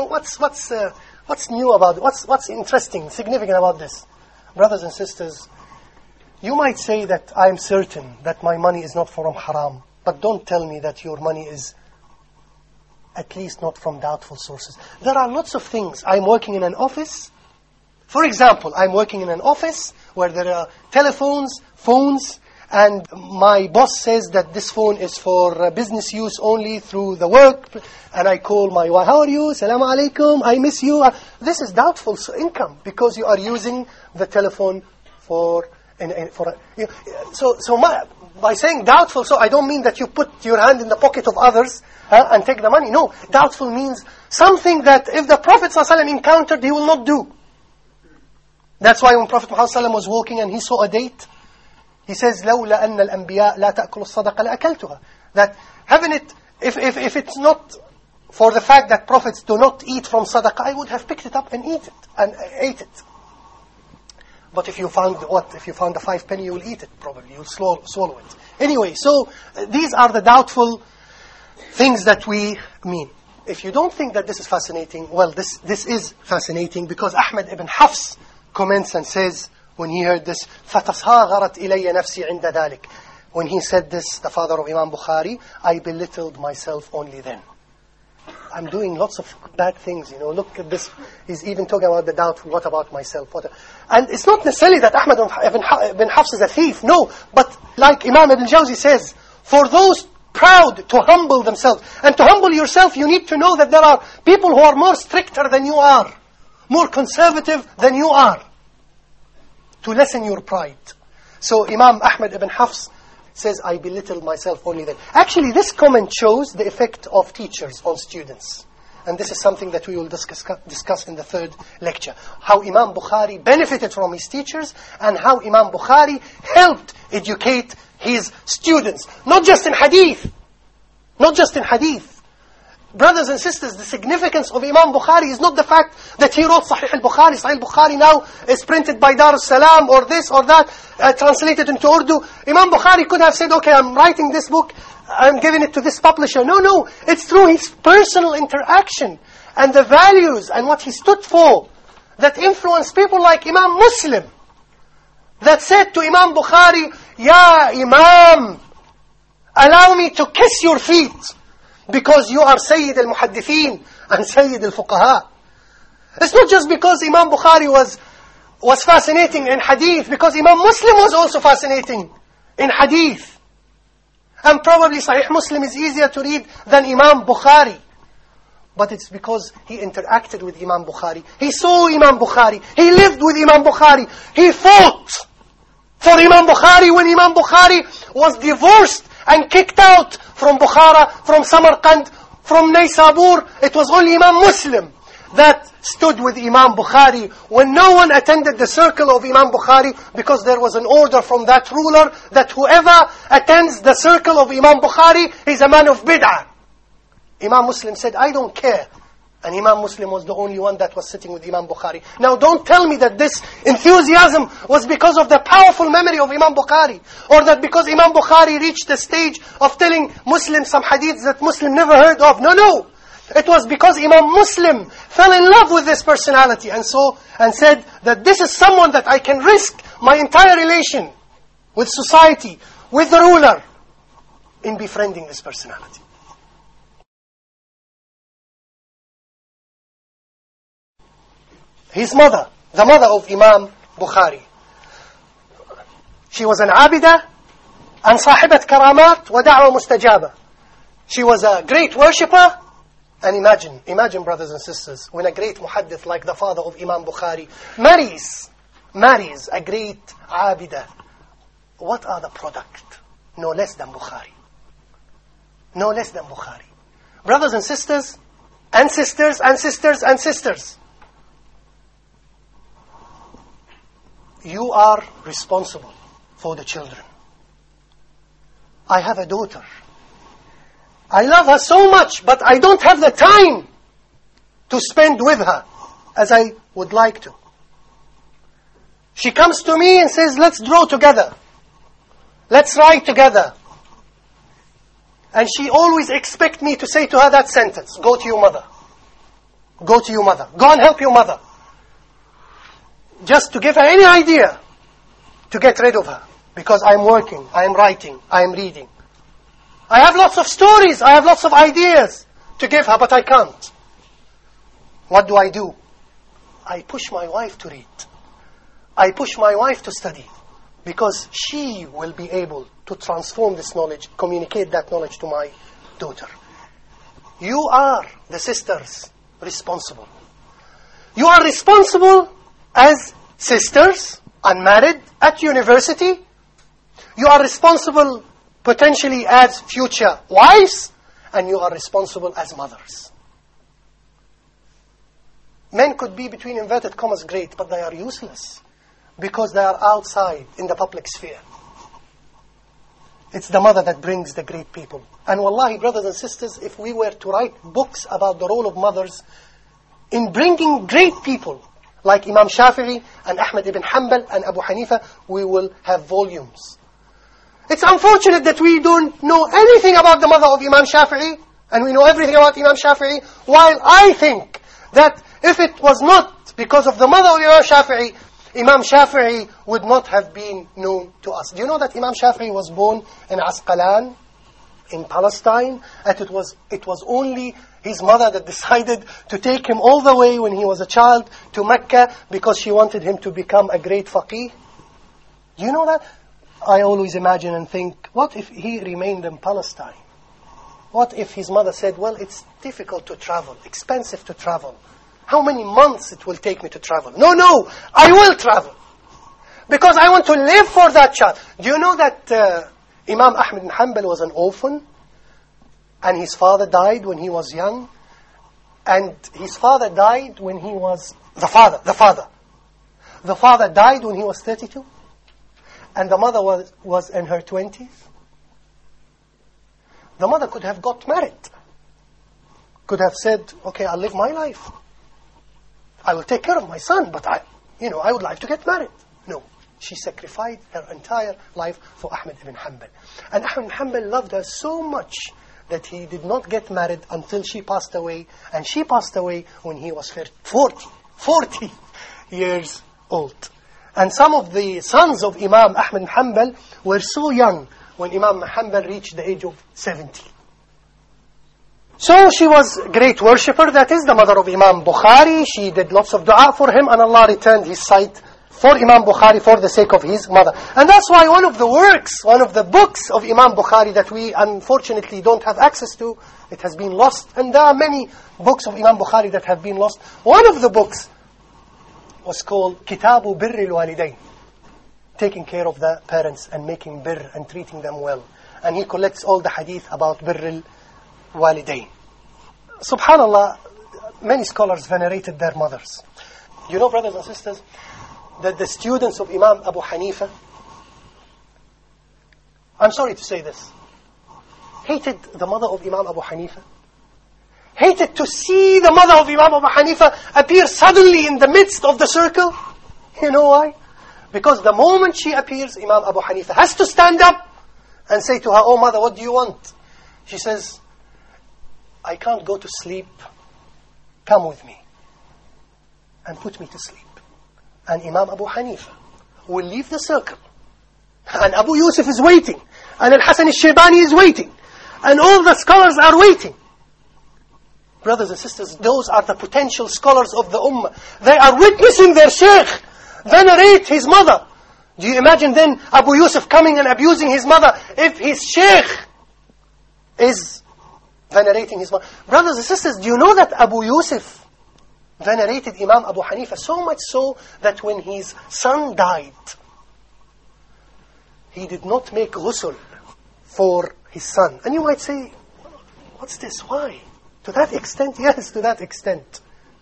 new about it? What's interesting, significant about this? Brothers and sisters, you might say that I'm certain that my money is not from haram, but don't tell me that your money is at least not from doubtful sources. There are lots of things. I'm working in an office. For example, I'm working in an office where there are phones, and my boss says that this phone is for business use only through the work, and I call my wife, how are you? Assalamu alaikum, I miss you. This is doubtful income because you are using the telephone by saying doubtful, so I don't mean that you put your hand in the pocket of others and take the money. No, doubtful means something that if the Prophet ﷺ encountered, he will not do. That's why when Prophet Muhammad ﷺ was walking and he saw a date, he says, لَوْلَا أَنَّ الْأَنْبِيَاءَ لَا تَأْكُلُ الصَّدَقَ لَأَكَلْتُهَا. That having it, if it's not for the fact that prophets do not eat from sadaqah, I would have picked it up and ate it. But if you found a 5 penny, you will eat it probably. You'll swallow it. Anyway, so these are the doubtful things that we mean. If you don't think that this is fascinating, well, this is fascinating, because Ahmed ibn Hafs comments and says, when he heard this, فَتَصَاغَرَتْ إِلَيَّ نَفْسِي عِنْدَ ذَلِكَ. When he said this, the father of Imam Bukhari, I belittled myself only then. I'm doing lots of bad things, look at this. He's even talking about the doubtful, what about myself? And it's not necessarily that Ahmed ibn Hafs is a thief, no. But like Imam Ibn Jawzi says, for those proud to humble themselves, and to humble yourself, you need to know that there are people who are more stricter than you are, more conservative than you are, to lessen your pride. So Imam Ahmed ibn Hafs says, I belittled myself only then. Actually, this comment shows the effect of teachers on students. And this is something that we will discuss in the third lecture. How Imam Bukhari benefited from his teachers, and how Imam Bukhari helped educate his students. Not just in hadith. Brothers and sisters, the significance of Imam Bukhari is not the fact that he wrote Sahih al-Bukhari. Sahih al-Bukhari now is printed by Dar al-Salam or this or that, translated into Urdu. Imam Bukhari could have said, okay, I'm writing this book, I'm giving it to this publisher. No, it's through his personal interaction and the values and what he stood for that influenced people like Imam Muslim, that said to Imam Bukhari, Ya Imam, allow me to kiss your feet, because you are Sayyid al-Muhaddithin and Sayyid al-Fuqaha. It's not just because Imam Bukhari was fascinating in hadith, because Imam Muslim was also fascinating in hadith. And probably Sahih Muslim is easier to read than Imam Bukhari. But it's because he interacted with Imam Bukhari. He saw Imam Bukhari. He lived with Imam Bukhari. He fought for Imam Bukhari when Imam Bukhari was divorced and kicked out from Bukhara, from Samarkand, from Naysabur. It was only Imam Muslim that stood with Imam Bukhari when no one attended the circle of Imam Bukhari, because there was an order from that ruler that whoever attends the circle of Imam Bukhari is a man of bid'ah. Imam Muslim said, I don't care. And Imam Muslim was the only one that was sitting with Imam Bukhari. Now don't tell me that this enthusiasm was because of the powerful memory of Imam Bukhari, or that because Imam Bukhari reached the stage of telling Muslims some hadiths that Muslim never heard of. No. It was because Imam Muslim fell in love with this personality and said that this is someone that I can risk my entire relation with society, with the ruler, in befriending this personality. His mother, the mother of Imam Bukhari, she was an abida and sahibat karamat wa da'wa mustajaba. She was a great worshipper. And imagine brothers and sisters, when a great muhaddith like the father of Imam Bukhari marries a great abida, what are the product? No less than Bukhari. No less than Bukhari. Brothers and sisters, and sisters, and sisters, and sisters, you are responsible for the children. I have a daughter. I love her so much, but I don't have the time to spend with her as I would like to. She comes to me and says, let's draw together. Let's write together. And she always expects me to say to her that sentence, go to your mother. Go to your mother. Go and help your mother. Just to give her any idea to get rid of her. Because I'm working, I'm writing, I'm reading. I have lots of stories, I have lots of ideas to give her, but I can't. What do? I push my wife to read. I push my wife to study. Because she will be able to transform this knowledge, communicate that knowledge to my daughter. You are, the sisters, responsible. You are responsible as sisters, unmarried, at university. You are responsible potentially as future wives, and you are responsible as mothers. Men could be, between inverted commas, great, but they are useless because they are outside in the public sphere. It's the mother that brings the great people. And wallahi, brothers and sisters, if we were to write books about the role of mothers in bringing great people like Imam Shafi'i and Ahmad ibn Hanbal and Abu Hanifa, we will have volumes. It's unfortunate that we don't know anything about the mother of Imam Shafi'i, and we know everything about Imam Shafi'i, while I think that if it was not because of the mother of Imam Shafi'i would not have been known to us. Do you know that Imam Shafi'i was born in Asqalan, in Palestine, and it was only his mother that decided to take him all the way when he was a child to Mecca because she wanted him to become a great faqih? Do you know that? I always imagine and think, what if he remained in Palestine? What if his mother said, well, it's difficult to travel, expensive to travel. How many months it will take me to travel? No, I will travel. Because I want to live for that child. Do you know that Imam Ahmad bin Hanbal was an orphan? And his father died when he was young. And his father died when he was... The father. The father died when he was 32. And the mother was in her 20s. The mother could have got married. Could have said, okay, I'll live my life. I will take care of my son, but I would like to get married. No. She sacrificed her entire life for Ahmad ibn Hanbal. And Ahmad ibn Hanbal loved her so much that he did not get married until she passed away. And she passed away when he was 40 years old. And some of the sons of Imam Ahmad ibn Hanbal were so young when Imam Hanbal reached the age of 70. So she was a great worshipper, that is the mother of Imam Bukhari. She did lots of dua for him, and Allah returned his sight for Imam Bukhari for the sake of his mother. And that's why one of the books of Imam Bukhari that we unfortunately don't have access to, it has been lost. And there are many books of Imam Bukhari that have been lost. One of the books was called Kitabu Birril Walidain. taking care of the parents and making birr and treating them well. And he collects all the hadith about birr al-walidain. Subhanallah, many scholars venerated their mothers. You know, brothers and sisters, that the students of Imam Abu Hanifa, I'm sorry to say this, hated the mother of Imam Abu Hanifa. Hated to see the mother of Imam Abu Hanifa appear suddenly in the midst of the circle. You know why? Because the moment she appears, Imam Abu Hanifa has to stand up and say to her, "Oh mother, what do you want?" She says, "I can't go to sleep. Come with me and put me to sleep." And Imam Abu Hanifa will leave the circle. And Abu Yusuf is waiting. And Al-Hasan al-Shaybani is waiting. And all the scholars are waiting. Brothers and sisters, those are the potential scholars of the Ummah. They are witnessing their Shaykh venerate his mother. Do you imagine then Abu Yusuf coming and abusing his mother if his Shaykh is venerating his mother? Brothers and sisters, do you know that Abu Yusuf venerated Imam Abu Hanifa so much so that when his son died, he did not make ghusl for his son. And you might say, what's this? Why? To that extent? Yes, to that extent.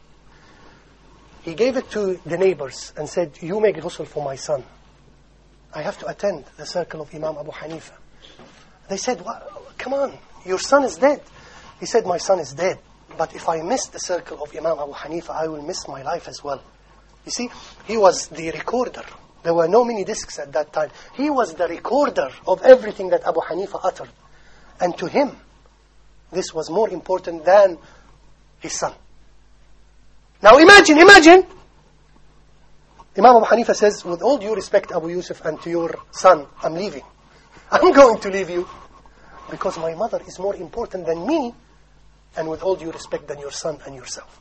He gave it to the neighbors and said, "You make ghusl for my son. I have to attend the circle of Imam Abu Hanifa." They said, "Come on, your son is dead." He said, "My son is dead. But if I miss the circle of Imam Abu Hanifa, I will miss my life as well." You see, he was the recorder. There were no mini discs at that time. He was the recorder of everything that Abu Hanifa uttered. And to him, this was more important than his son. Now imagine, Imam Abu Hanifa says, "With all due respect, Abu Yusuf, and to your son, I'm leaving. I'm going to leave you because my mother is more important than me, and with all due respect, than your son and yourself."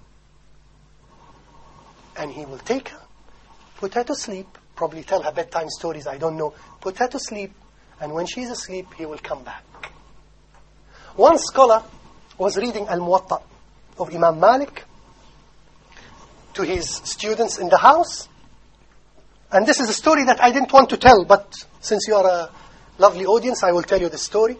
And he will take her, put her to sleep, probably tell her bedtime stories, I don't know, put her to sleep, and when she's asleep, he will come back. One scholar was reading Al-Muwatta of Imam Malik to his students in the house. And this is a story that I didn't want to tell, but since you are a lovely audience, I will tell you the story.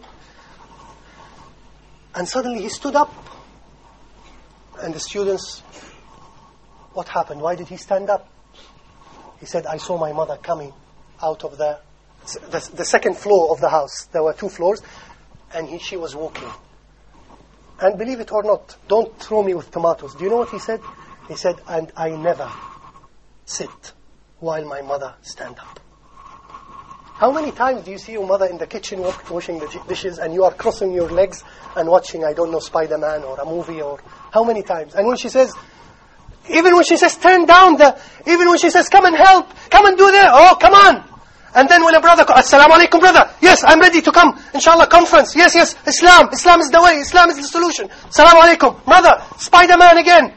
And suddenly he stood up. And the students, "What happened? Why did he stand up?" He said, "I saw my mother coming out of the second floor of the house." There were 2 floors. And she was walking. And believe it or not, don't throw me with tomatoes. Do you know what he said? He said, "And I never sit while my mother stand up." How many times do you see your mother in the kitchen washing the dishes and you are crossing your legs and watching, I don't know, Spider-Man or a movie, or how many times? And when she says, even when she says, "Turn down even when she says, "Come and help, come and do that," "Oh, come on." And then when a brother comes, "Assalamu alaikum, brother. Yes, I'm ready to come. Inshallah, conference. Yes, Islam is the way. Islam is the solution. Assalamu alaikum, brother. Spider-Man again.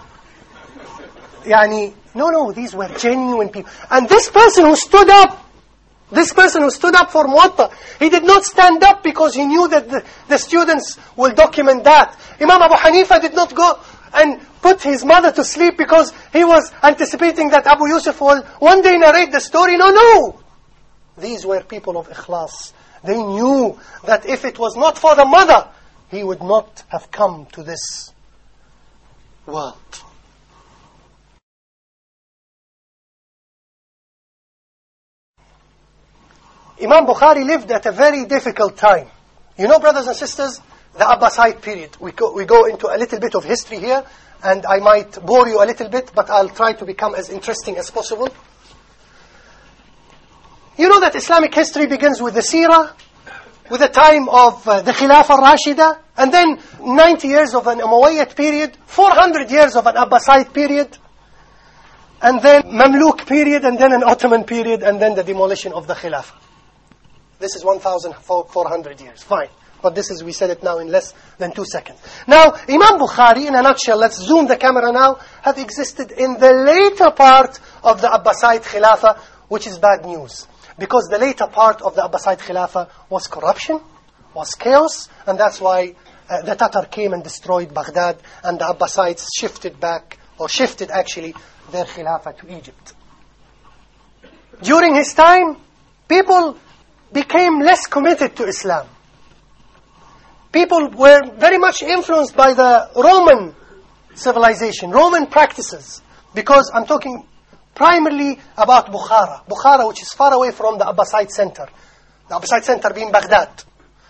No, these were genuine people. And this person who stood up for Muwatta, he did not stand up because he knew that the students will document that. Imam Abu Hanifa did not go and put his mother to sleep because he was anticipating that Abu Yusuf will one day narrate the story. No. These were people of ikhlas. They knew that if it was not for the mother, he would not have come to this world. Imam Bukhari lived at a very difficult time. You know, brothers and sisters, the Abbasid period. We go into a little bit of history here, and I might bore you a little bit, but I'll try to become as interesting as possible. You know that Islamic history begins with the Seerah, with the time of the Khilafah al-Rashida, and then 90 years of an Umayyad period, 400 years of an Abbasid period, and then Mamluk period, and then an Ottoman period, and then the demolition of the Khilafah. This is 1,400 years. Fine. But we said it now in less than 2 seconds. Now, Imam Bukhari, in a nutshell, let's zoom the camera now, have existed in the later part of the Abbasid Khilafah, which is bad news. Because the later part of the Abbasid Khilafah was corruption, was chaos, and that's why the Tatar came and destroyed Baghdad, and the Abbasids shifted actually their Khilafah to Egypt. during his time, people became less committed to Islam. People were very much influenced by the Roman civilization, Roman practices. Because I'm talking primarily about Bukhara. Bukhara, which is far away from the Abbasid center. The Abbasid center being Baghdad.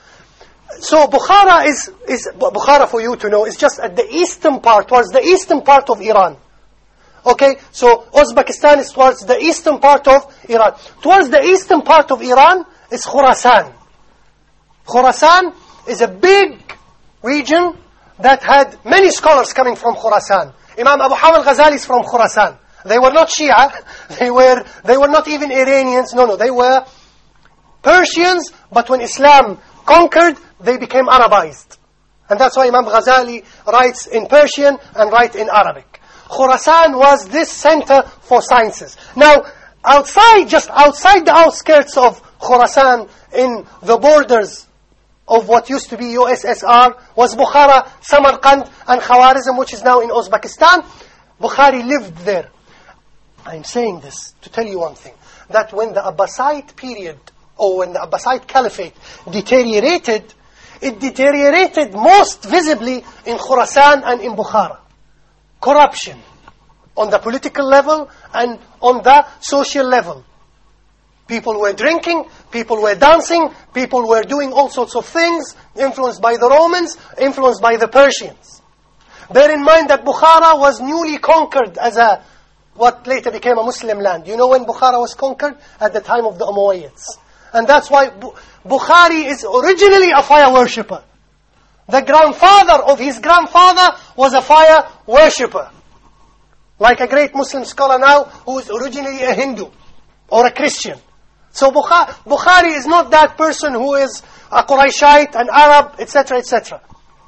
So Bukhara Bukhara, for you to know, is just at the eastern part, towards the eastern part of Iran. Okay, so Uzbekistan is towards the eastern part of Iran. Towards the eastern part of Iran is Khurasan. Khurasan is a big region that had many scholars coming from Khurasan. Imam Abu Hamid al-Ghazali is from Khurasan. They were not Shia. They were not even Iranians. No, they were Persians. But when Islam conquered, they became Arabized. And that's why Imam Ghazali writes in Persian and writes in Arabic. Khurasan was this center for sciences. Now, just outside the outskirts of Khurasan, in the borders of what used to be USSR, was Bukhara, Samarkand, and Khawarizm, which is now in Uzbekistan. Bukhari lived there. I'm saying this to tell you one thing, that when the Abbasid period, or when the Abbasid Caliphate deteriorated, it deteriorated most visibly in Khurasan and in Bukhara. Corruption on the political level and on the social level. People were drinking, people were dancing, people were doing all sorts of things, influenced by the Romans, influenced by the Persians. Bear in mind that Bukhara was newly conquered as what later became a Muslim land. You know when Bukhara was conquered? At the time of the Umayyads. And that's why Bukhari is originally a fire worshipper. The grandfather of his grandfather was a fire worshipper. Like a great Muslim scholar now who is originally a Hindu or a Christian. So Bukhari is not that person who is a Qurayshite, an Arab, etc., etc.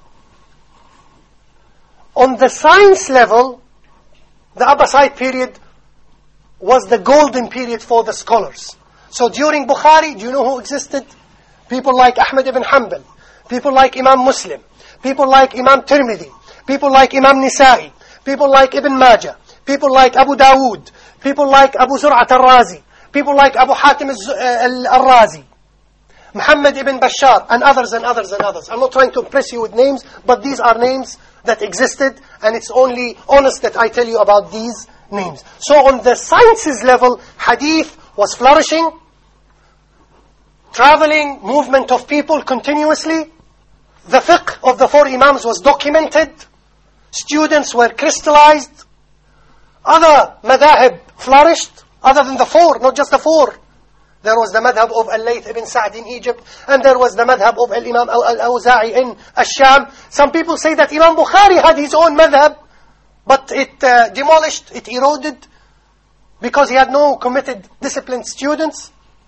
On the science level, the Abbasid period was the golden period for the scholars. So during Bukhari, do you know who existed? People like Ahmad ibn Hanbal, people like Imam Muslim, people like Imam Tirmidhi, people like Imam Nisa'i, people like Ibn Majah, people like Abu Dawood, people like Abu Zur'at al-Razi, people like Abu Hatim al-Razi, Muhammad ibn Bashar, and others and others and others. I'm not trying to impress you with names, but these are names that existed, and it's only honest that I tell you about these names. So on the sciences level, hadith was flourishing, traveling, movement of people continuously. The fiqh of the four imams was documented. Students were crystallized. Other madhahib flourished, other than the four, not just the four. There was the madhab of Al-Layth ibn Sa'd in Egypt, and there was the madhab of Al-Imam Al-Awza'i in Ash-Sham. Some people say that Imam Bukhari had his own madhab, but it demolished, it eroded, because he had no committed, disciplined students.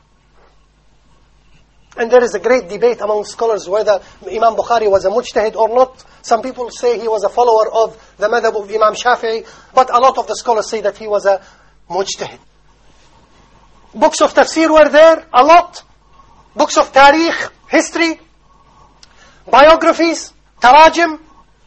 And there is a great debate among scholars whether Imam Bukhari was a mujtahid or not. Some people say he was a follower of the madhab of Imam Shafi'i, but a lot of the scholars say that he was a mujtahid. Books of tafsir were there, a lot. Books of tarikh, history, biographies, tarajim.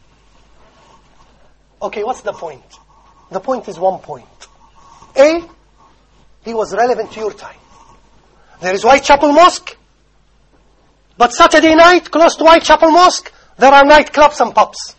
Okay, what's the point? The point is one point. A, he was relevant to your time. There is Whitechapel Mosque, but Saturday night, close to Whitechapel Mosque, there are nightclubs and pubs.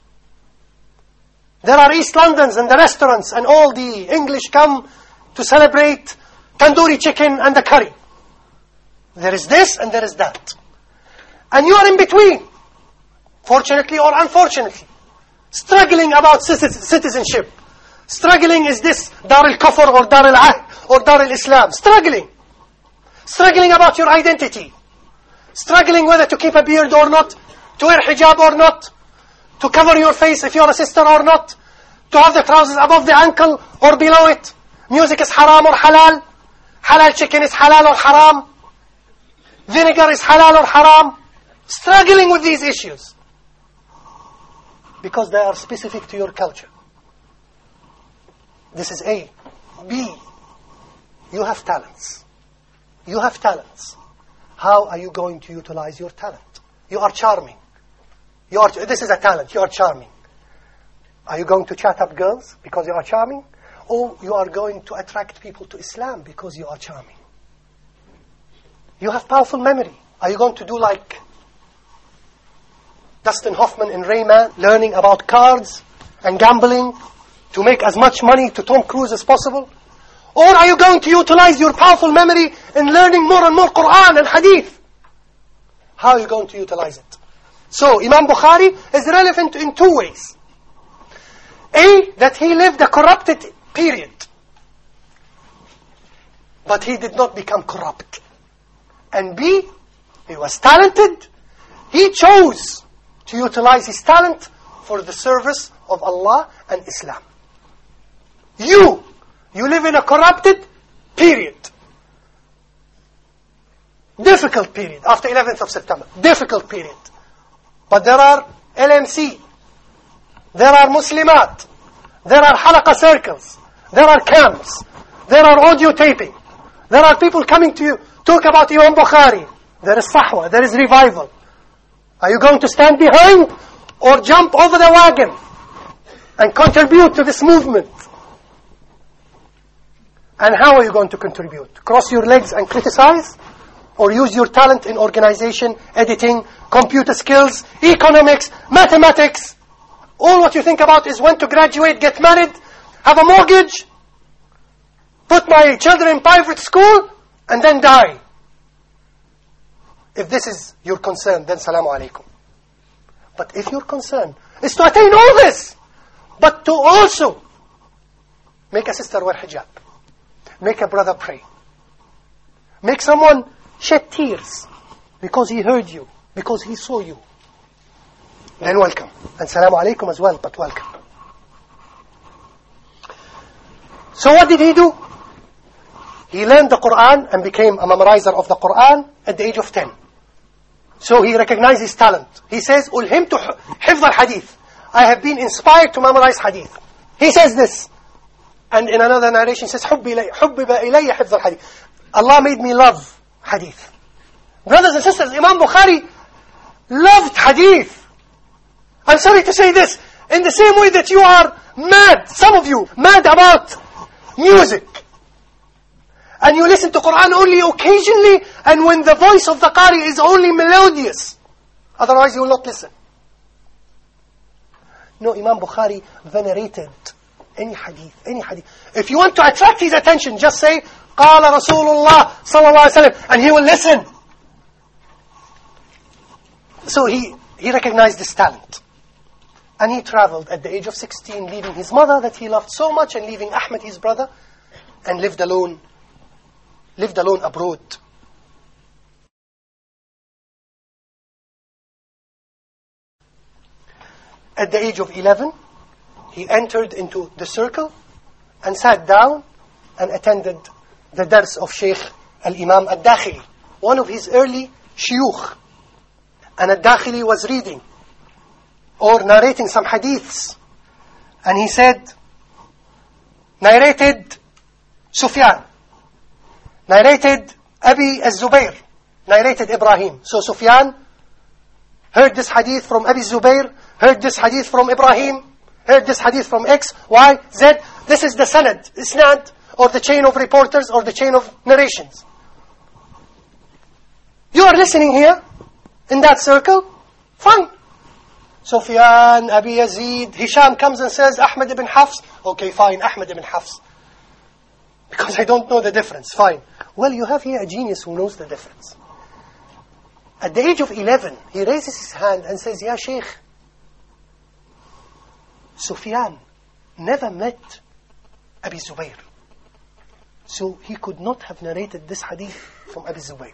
There are East Londons and the restaurants, and all the English come to celebrate tandoori chicken and the curry. There is this and there is that. And you are in between, fortunately or unfortunately, struggling about citizenship. Struggling, is this Dar al-Kufr or Dar al-Ahd or Dar al-Islam? Struggling. Struggling about your identity. Struggling whether to keep a beard or not, to wear hijab or not, to cover your face if you're a sister or not, to have the trousers above the ankle or below it. Music is haram or halal. Halal chicken is halal or haram. Vinegar is halal or haram. Struggling with these issues. Because they are specific to your culture. This is A. B. You have talents. You have talents. How are you going to utilize your talent? You are charming. This is a talent. You are charming. Are you going to chat up girls because you are charming? or you are going to attract people to Islam because you are charming. You have powerful memory. Are you going to do like Dustin Hoffman in Rayman, learning about cards and gambling to make as much money to Tom Cruise as possible? Or are you going to utilize your powerful memory in learning more and more Quran and Hadith? How are you going to utilize it? So, Imam Bukhari is relevant in two ways. A, that he lived a corrupted period. But he did not become corrupt. And B, he was talented. He chose to utilize his talent for the service of Allah and Islam. You live in a corrupted period. Difficult period. After 11th of September. Difficult period. But there are LMC. There are Muslimat. There are halaqa circles. There are camps. There are audio taping. There are people coming to you, talk about Imam Bukhari. There is sahwa. There is revival. Are you going to stand behind or jump over the wagon and contribute to this movement? And how are you going to contribute? Cross your legs and criticize? Or use your talent in organization, editing, computer skills, economics, mathematics? All what you think about is when to graduate, get married, have a mortgage, put my children in private school, and then die. If this is your concern, then salamu alaikum. But if your concern is to attain all this, but to also make a sister wear hijab, make a brother pray, make someone shed tears because he heard you, because he saw you, then welcome. And salamu alaikum as well, but welcome. So what did he do? He learned the Quran and became a memorizer of the Quran at the age of 10. So he recognized his talent. He says, أُلْهِمْتُ حِفْظَ الْحَدِيثِ. I have been inspired to memorize hadith. He says this. And in another narration says, حُبِّبَ إِلَيَّ حِفْظَ الْحَدِيثِ. Allah made me love hadith. Brothers and sisters, Imam Bukhari loved hadith. I'm sorry to say this. In the same way that you are mad, some of you, mad about music. And you listen to Quran only occasionally, and when the voice of the Qari is only melodious. Otherwise you will not listen. No, Imam Bukhari venerated any hadith, any hadith. If you want to attract his attention, just say, قال رسول الله صلى الله عليه وسلم, and he will listen. So he recognized this talent. And he traveled at the age of 16, leaving his mother that he loved so much, and leaving Ahmed, his brother, and lived alone abroad. At the age of 11, he entered into the circle and sat down and attended the dars of Sheikh Al-Imam Al-Dakhili, one of his early shuyukh. And Al-Dakhili was reading or narrating some hadiths. And he said, narrated Sufyan, narrated Abi al-Zubayr, narrated Ibrahim. So Sufyan heard this hadith from Abi Zubayr, heard this hadith from Ibrahim, heard this hadith from X, Y, Z. This is the sanad, isnad, or the chain of reporters, or the chain of narrations. You are listening here, in that circle, fine. Sufyan, Abi Yazid, Hisham comes and says, Ahmed ibn Hafs. Okay, fine, Ahmed ibn Hafs. Because I don't know the difference, fine. Well, you have here a genius who knows the difference. At the age of 11, he raises his hand and says, Ya Shaykh, Sufyan never met Abi Zubayr. So he could not have narrated this hadith from Abi Zubayr.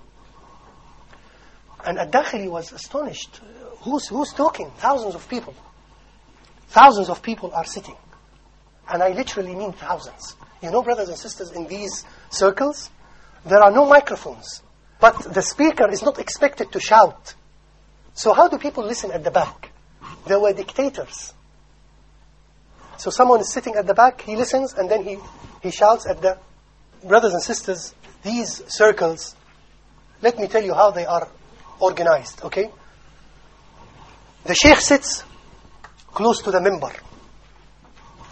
And Al-Dakhili was astonished. Who's talking? Thousands of people. Thousands of people are sitting. And I literally mean thousands. You know, brothers and sisters, in these circles, there are no microphones. But the speaker is not expected to shout. So how do people listen at the back? There were dictators. So someone is sitting at the back, he listens, and then he shouts at the... Brothers and sisters, these circles, let me tell you how they are organized, okay? The sheikh sits close to the minbar.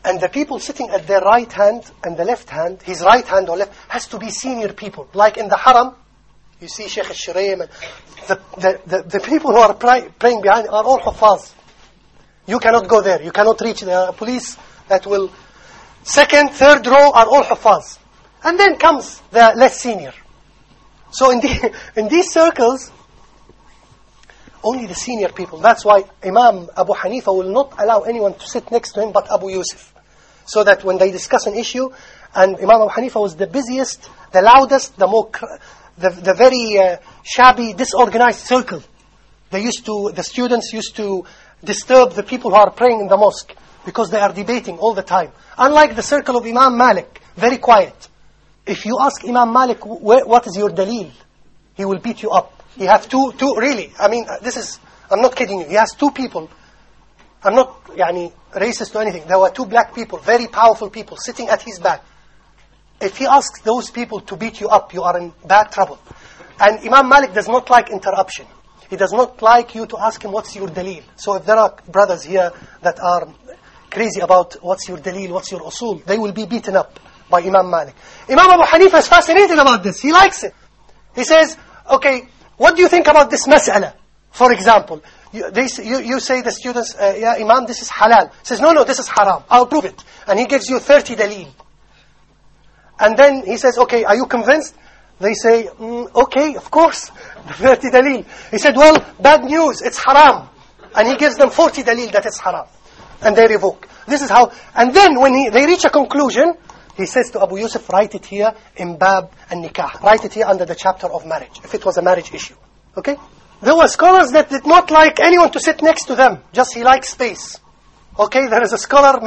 And the people sitting at their right hand and the left hand, his right hand or left, has to be senior people. Like in the Haram, you see Sheikh al-Shiraym, and the people who are praying behind are all Hufaz. You cannot go there. You cannot reach the police that will... Second, third row are all Hufaz. And then comes the less senior. So in these circles, only the senior people. That's why Imam Abu Hanifa will not allow anyone to sit next to him but Abu Yusuf. So that when they discuss an issue, and Imam Abu Hanifa was the busiest, the loudest, the very shabby, disorganized circle. The students used to disturb the people who are praying in the mosque because they are debating all the time. Unlike the circle of Imam Malik, very quiet. If you ask Imam Malik, what is your dalil? He will beat you up. He has two, really. I mean, I'm not kidding you. He has two people. I'm not racist or anything. There were two black people, very powerful people, sitting at his back. If he asks those people to beat you up, you are in bad trouble. And Imam Malik does not like interruption. He does not like you to ask him, what's your dalil? So if there are brothers here that are crazy about what's your dalil, what's your usul, they will be beaten up by Imam Malik. Imam Abu Hanifa is fascinated about this. He likes it. He says, okay, what do you think about this mas'ala? For example, you say the students, yeah, Imam, this is halal. He says, no, this is haram. I'll prove it. And he gives you 30 dalil. And then he says, okay, are you convinced? They say, okay, of course, the 30 dalil. He said, well, bad news, it's haram. And he gives them 40 dalil that it's haram. And they revoke. This is how, and then when they reach a conclusion, he says to Abu Yusuf, write it here in Bab al-Nikah. Write it here under the chapter of marriage, if it was a marriage issue. Okay? There were scholars that did not like anyone to sit next to them. Just he liked space. Okay, there is a scholar,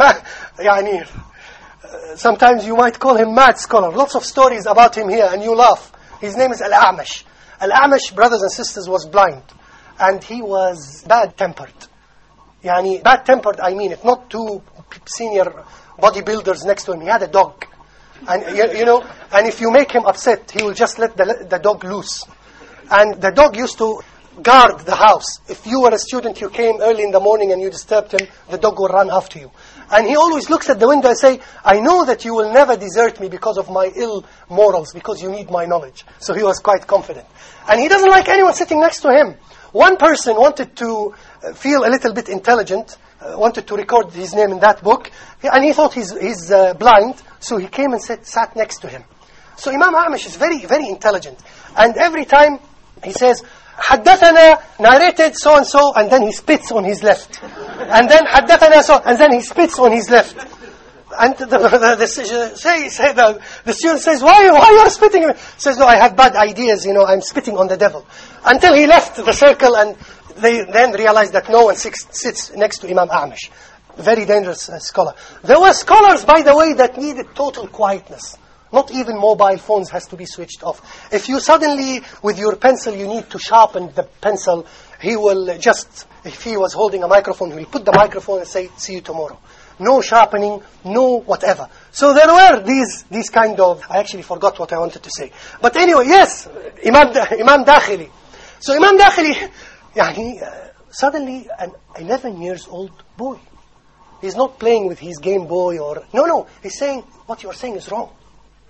sometimes you might call him mad scholar. Lots of stories about him here, and you laugh. His name is Al-A'mash. Al-A'mash, brothers and sisters, was blind. And he was bad-tempered. Bad-tempered, I mean it. Not two senior bodybuilders next to him. He had a dog. And, and if you make him upset, he will just let the dog loose. And the dog used to guard the house. If you were a student, you came early in the morning and you disturbed him, the dog will run after you. And he always looks at the window and say, I know that you will never desert me because of my ill morals, because you need my knowledge. So he was quite confident. And he doesn't like anyone sitting next to him. One person wanted to feel a little bit intelligent, wanted to record his name in that book, and he thought he's blind, so he came and sat next to him. So Imam A'mash is very, very intelligent. And every time he says, حدثنا, narrated so-and-so, and then he spits on his left. And then حدثنا so, and then he spits on his left. And the student says, why you are spitting? He says, no, I have bad ideas, I'm spitting on the devil. Until he left the circle, and they then realized that no one sits next to Imam A'mash. Very dangerous scholar. There were scholars, by the way, that needed total quietness. Not even mobile phones has to be switched off. If you suddenly, with your pencil, you need to sharpen the pencil, he will just, if he was holding a microphone, he will put the microphone and say, see you tomorrow. No sharpening, no whatever. So there were these kind of, I actually forgot what I wanted to say. But anyway, yes, Imam Dakhili. So Imam Dakhili, suddenly an 11 years old boy. He's not playing with his Game Boy or, no, he's saying, what you are saying is wrong.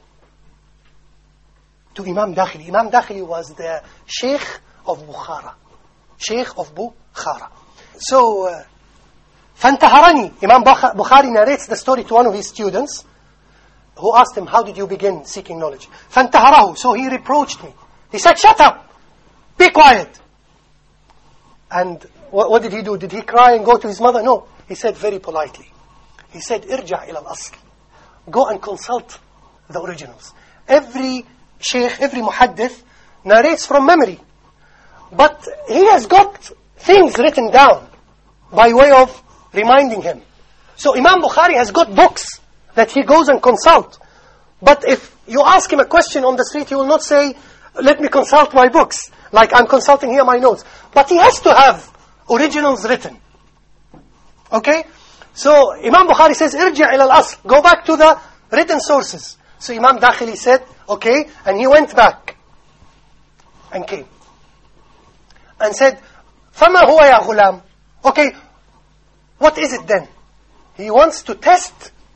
To Imam Dakhili. Imam Dakhili was the Sheikh of Bukhara. Sheikh of Bukhara. So, Fantaharani, Imam Bukhari narrates the story to one of his students who asked him, how did you begin seeking knowledge? Fantaharahu. So he reproached me. He said, shut up! Be quiet! And what did he do? Did he cry and go to his mother? No. He said very politely. He said, irja' ila al-asl. Go and consult the originals. Every sheikh, every muhaddith narrates from memory. But he has got things written down by way of reminding him. So Imam Bukhari has got books that he goes and consult. But if you ask him a question on the street, he will not say, let me consult my books. Like I'm consulting here my notes. But he has to have originals written. Okay? So Imam Bukhari says, irji' ila al-asl. Go back to the written sources. So Imam Dakhili said, okay, and he went back and came and said, فَمَا هُوَ يَا غُلَامِ. Okay, what is it then? He wants to test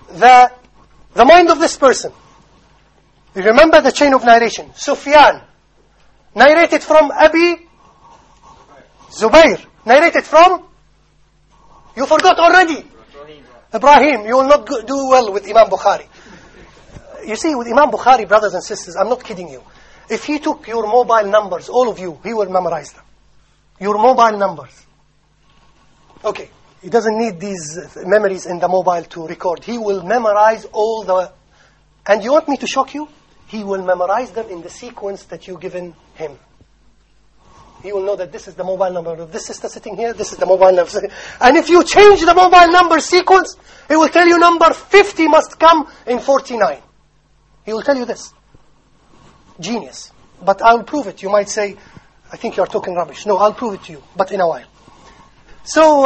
the mind of this person. You remember the chain of narration. Sufyan narrated from Abi Zubayr. Narrated from? You forgot already. Ibrahim. You will not do well with Imam Bukhari. You see, with Imam Bukhari, brothers and sisters, I'm not kidding you. If he took your mobile numbers, all of you, he will memorize them. Your mobile numbers. Okay. He doesn't need these memories in the mobile to record. He will memorize all the... And you want me to shock you? He will memorize them in the sequence that you've given him. He will know that this is the mobile number of this sister sitting here, this is the mobile number. And if you change the mobile number sequence, he will tell you number 50 must come in 49. He will tell you this. Genius. But I'll prove it. You might say, I think you're talking rubbish. No, I'll prove it to you, but in a while. So,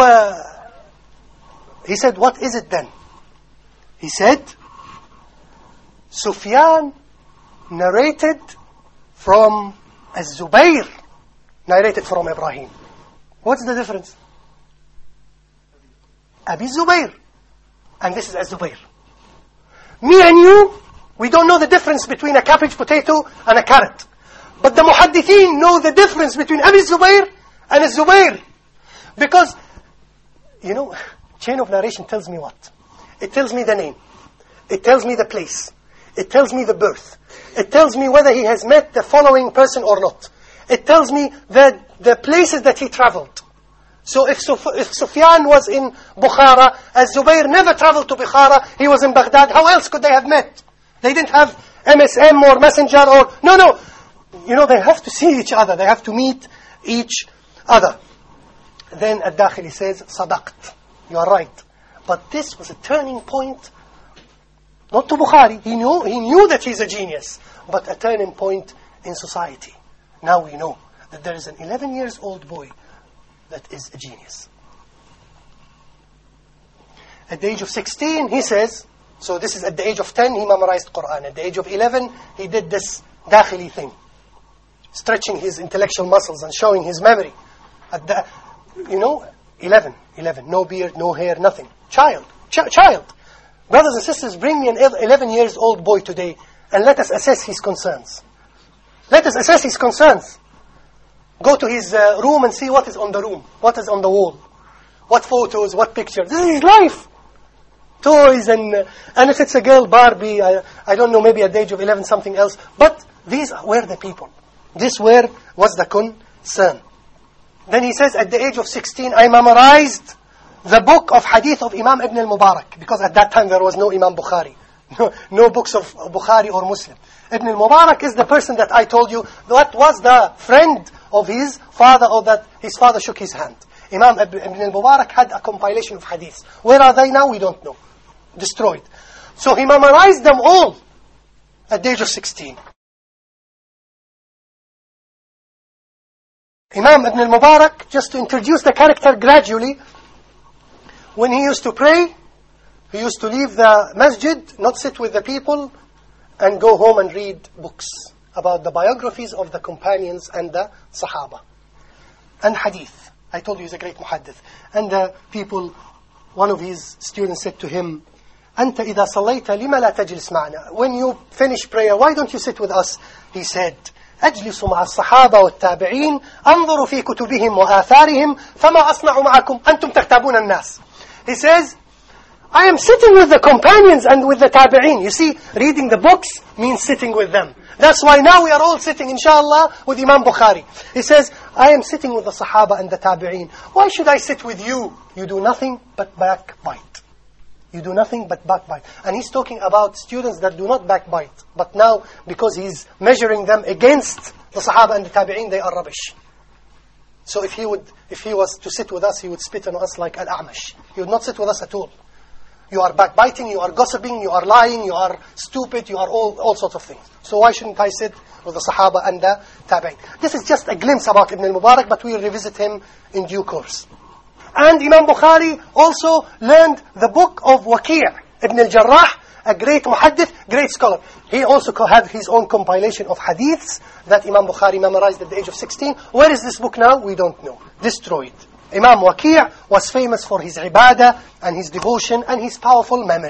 he said, what is it then? He said, Sufyan narrated from Az-Zubayr, narrated from Ibrahim. What's the difference? Abi Zubayr. And this is Az-Zubayr. Me and you, we don't know the difference between a cabbage potato and a carrot. But the muhaddithin know the difference between Abi Zubayr and Az-Zubayr. Because, you know, chain of narration tells me what? It tells me the name. It tells me the place. It tells me the birth. It tells me whether he has met the following person or not. It tells me the places that he traveled. So if Sufyan was in Bukhara, as Zubayr never traveled to Bukhara, he was in Baghdad, how else could they have met? They didn't have MSM or Messenger or... No. You know, they have to see each other. They have to meet each other. Then Ad-Dakhili says, Sadaqt. You are right. But this was a turning point, not to Bukhari. He knew that he's a genius, but a turning point in society. Now we know that there is an 11-year-old boy that is a genius. At the age of 16, he says, so this is at the age of 10, he memorized Quran. At the age of 11, he did this Dakhili thing, stretching his intellectual muscles and showing his memory. At the, 11, no beard, no hair, nothing. Child. Brothers and sisters, bring me an 11-year-old boy today and let us assess his concerns. Let us assess his concerns. Go to his room and see what is on the room, what is on the wall, what photos, what pictures. This is his life. Toys and if it's a girl, Barbie, I don't know, maybe at the age of 11, something else. But these were the people. This was the concern. Then he says, at the age of 16, I memorized the book of hadith of Imam Ibn al-Mubarak. Because at that time there was no Imam Bukhari. No books of Bukhari or Muslim. Ibn al-Mubarak is the person that I told you that was the friend of his father, or that his father shook his hand. Imam Ibn al-Mubarak had a compilation of hadiths. Where are they now? We don't know. Destroyed. So he memorized them all at the age of 16. Imam Ibn al-Mubarak, just to introduce the character gradually, when he used to pray, he used to leave the masjid, not sit with the people, and go home and read books about the biographies of the companions and the Sahaba. And hadith. I told you he's a great muhaddith. And the people, one of his students said to him, أنت إذا صليت لما لا تجلس معنا? When you finish prayer, why don't you sit with us? He said, أجلس مع الصحابة والتابعين أنظر في كتبهم وآثارهم فما أصنع معكم أنتم تغتابون الناس. He says, I am sitting with the companions and with the tabi'een. You see, reading the books means sitting with them. That's why now we are all sitting, inshallah, with Imam Bukhari. He says, I am sitting with the Sahaba and the tabi'een. Why should I sit with you? You do nothing but backbite. You do nothing but backbite. And he's talking about students that do not backbite. But now, because he's measuring them against the Sahaba and the tabi'een, they are rubbish. So if he was to sit with us, he would spit on us like Al-A'mash. He would not sit with us at all. You are backbiting, you are gossiping, you are lying, you are stupid, you are all sorts of things. So why shouldn't I sit with the Sahaba and the Tabi'in? This is just a glimpse about Ibn al-Mubarak, but we will revisit him in due course. And Imam Bukhari also learned the book of Waqi' Ibn al-Jarrah, a great muhaddith, great scholar. He also had his own compilation of hadiths that Imam Bukhari memorized at the age of 16. Where is this book now? We don't know. Destroyed. Imam Waqi' was famous for his ibadah and his devotion and his powerful memory.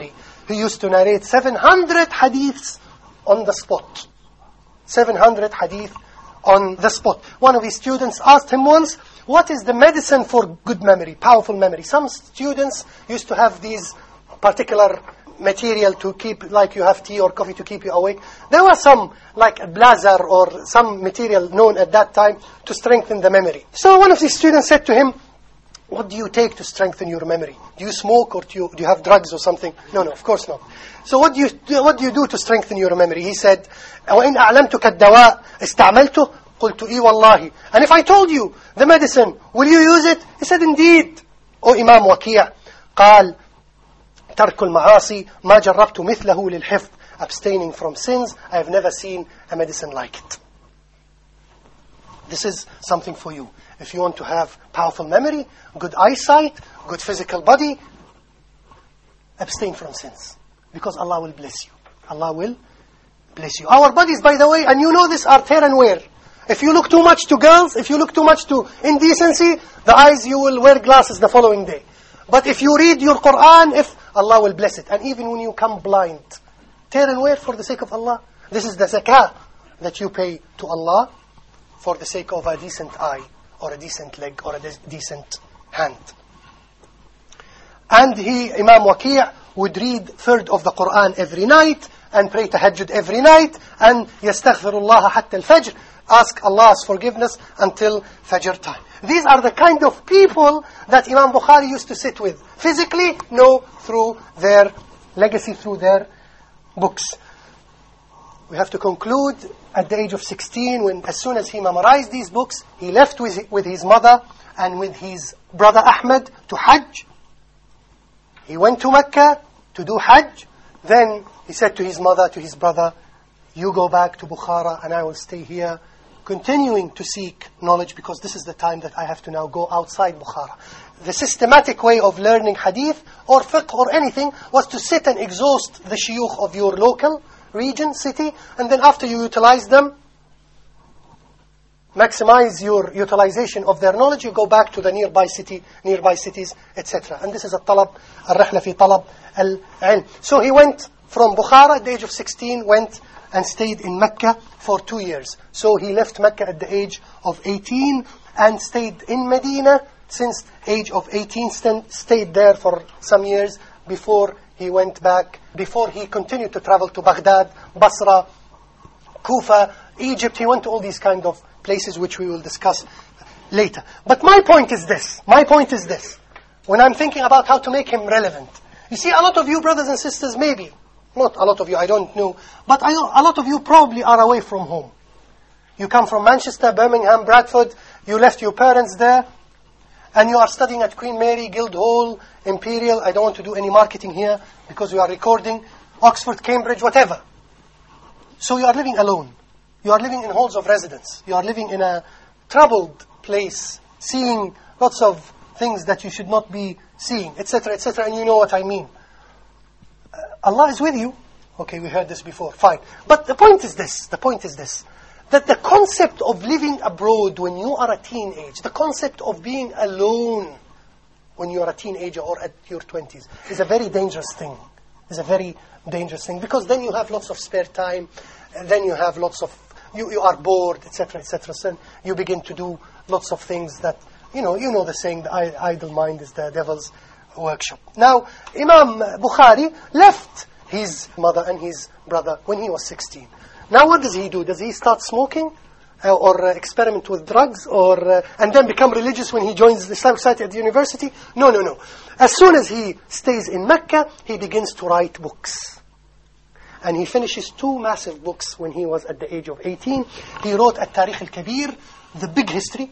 he used to narrate 700 hadiths on the spot. 700 hadith on the spot. One of his students asked him once, what is the medicine for good memory, powerful memory? Some students used to have these particular material to keep, like you have tea or coffee to keep you awake. There was some, like a blazer or some material known at that time to strengthen the memory. So one of his students said to him, what do you take to strengthen your memory? Do you smoke or do you have drugs or something? No, of course not. So what do you do to strengthen your memory? He said, وَإِنْ أَعْلَمْتُكَ الدَّوَاء اسْتَعْمَلْتُهُ قُلْتُ إِي وَاللَّهِ. And if I told you the medicine, will you use it? He said, indeed. O Imam Waqi' قال ترك المعاصي ما جربت مثله للحفظ. Abstaining from sins, I have never seen a medicine like it. This is something for you. If you want to have powerful memory, good eyesight, good physical body, abstain from sins. Because Allah will bless you. Allah will bless you. Our bodies, by the way, and you know this, are tear and wear. If you look too much to girls, if you look too much to indecency, the eyes, you will wear glasses the following day. But if you read your Quran, Allah will bless it. And even when you come blind, tear and wear for the sake of Allah. This is the zakah that you pay to Allah for the sake of a decent eye, or a decent leg, or a decent hand. And Imam Waqi' would read third of the Quran every night, and pray tahajjud every night, and yastaghfirullah hatta al-fajr, ask Allah's forgiveness until Fajr time. These are the kind of people that Imam Bukhari used to sit with. Physically, no, through their legacy, through their books. We have to conclude at the age of 16, when as soon as he memorized these books, he left with his mother and with his brother Ahmed to Hajj. He went to Mecca to do Hajj. Then he said to his mother, to his brother, you go back to Bukhara and I will stay here, continuing to seek knowledge, because this is the time that I have to now go outside Bukhara. The systematic way of learning hadith or fiqh or anything was to sit and exhaust the shuyukh of your local region, city, and then after you utilize them, maximize your utilization of their knowledge, you go back to the nearby cities, etc. And this is al-rihla fi talab al-ilm. So he went from Bukhara at the age of 16, went and stayed in Mecca for 2 years. So he left Mecca at the age of 18 and stayed in Medina since age of 18, stayed there for some years before he went back, before he continued to travel to Baghdad, Basra, Kufa, Egypt. He went to all these kind of places which we will discuss later. But my point is this. When I'm thinking about how to make him relevant. You see, a lot of you brothers and sisters, maybe, not a lot of you, I don't know, but a lot of you probably are away from home. You come from Manchester, Birmingham, Bradford, you left your parents there, and you are studying at Queen Mary, Guildhall, Imperial. I don't want to do any marketing here because we are recording. Oxford, Cambridge, whatever. So you are living alone. You are living in halls of residence. You are living in a troubled place, seeing lots of things that you should not be seeing, etc., etc., and you know what I mean. Allah is with you. Okay, we heard this before. Fine. But the point is this. That the concept of living abroad when you are a teenager, the concept of being alone when you are a teenager or at your 20s is a very dangerous thing. Because then you have lots of spare time, and then you have lots of, you are bored, etc., etc. So you begin to do lots of things that, you know the saying, the idle mind is the devil's workshop. Now, Imam Bukhari left his mother and his brother when he was 16. Now what does he do? Does he start smoking? Or experiment with drugs? And then become religious when he joins the Islamic Society at the university? No. As soon as he stays in Mecca, he begins to write books. And he finishes 2 massive books when he was at the age of 18. He wrote At-Tarikh al-Kabir, the big history,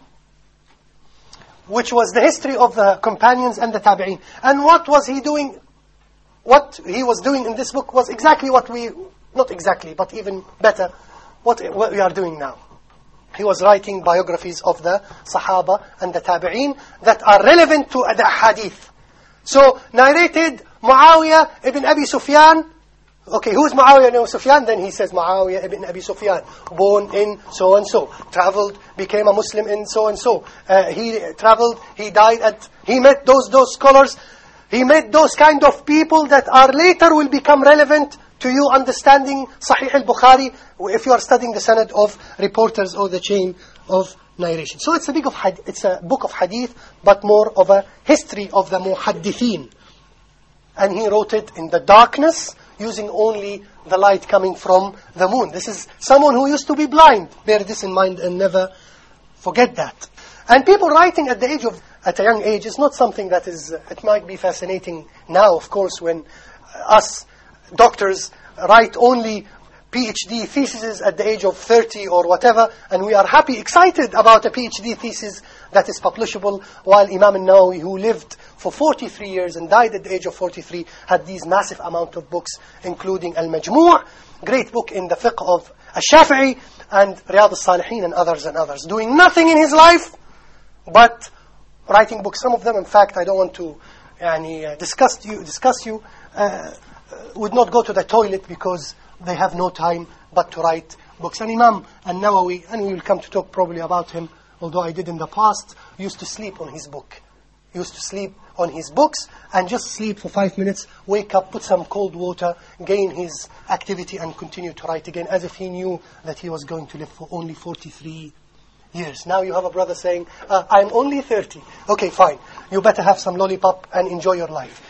which was the history of the companions and the tabi'een. And what was he doing? What he was doing in this book was exactly what not exactly, but even better, what we are doing now. He was writing biographies of the Sahaba and the Tabi'een that are relevant to the Hadith. So, narrated Muawiyah ibn Abi Sufyan. Okay, who's Muawiyah ibn Abi Sufyan? Then he says Muawiyah ibn Abi Sufyan, born in so-and-so, traveled, became a Muslim in so-and-so. He traveled, he died he met those scholars. He made those kind of people that are later will become relevant to you understanding Sahih al-Bukhari if you are studying the sanad of reporters or the chain of narration. So it's a book of hadith, but more of a history of the muhaddithin. And he wrote it in the darkness, using only the light coming from the moon. This is someone who used to be blind. Bear this in mind and never forget that. And people writing at a young age is not something that is, it might be fascinating now, of course, when us doctors write only PhD theses at the age of 30 or whatever, and we are happy, excited about a PhD thesis that is publishable, while Imam al-Nawawi, who lived for 43 years and died at the age of 43, had these massive amount of books, including Al-Majmu', great book in the fiqh of Al-Shafi'i, and Riyadh al-Salihin and others, doing nothing in his life, but writing books. Some of them, in fact, I don't want to discuss you, would not go to the toilet because they have no time but to write books. And Imam al-Nawawi, and we will come to talk probably about him, although I did in the past, used to sleep on his book. He used to sleep on his books and just sleep for 5 minutes, wake up, put some cold water, gain his activity and continue to write again, as if he knew that he was going to live for only 43 years. Now you have a brother saying, I'm only 30. Okay, fine. You better have some lollipop and enjoy your life.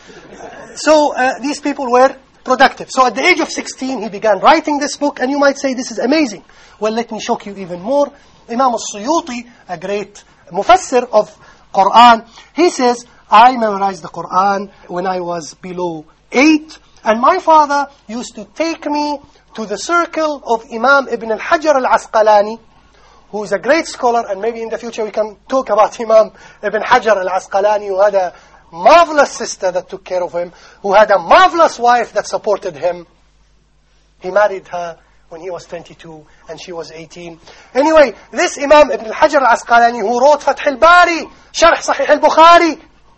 So these people were productive. So at the age of 16, he began writing this book, and you might say, this is amazing. Well, let me shock you even more. Imam al-Suyuti, a great mufassir of Quran, he says, I memorized the Quran when I was below 8, and my father used to take me to the circle of Imam Ibn al-Hajar al-Asqalani, who is a great scholar, and maybe in the future we can talk about Imam Ibn Hajar al-Asqalani, who had a marvelous sister that took care of him, who had a marvelous wife that supported him. He married her when he was 22 and she was 18. Anyway, this Imam Ibn al-Hajar al-Asqalani, who wrote Fath al-Bari, Sharh Sahih al-Bukhari,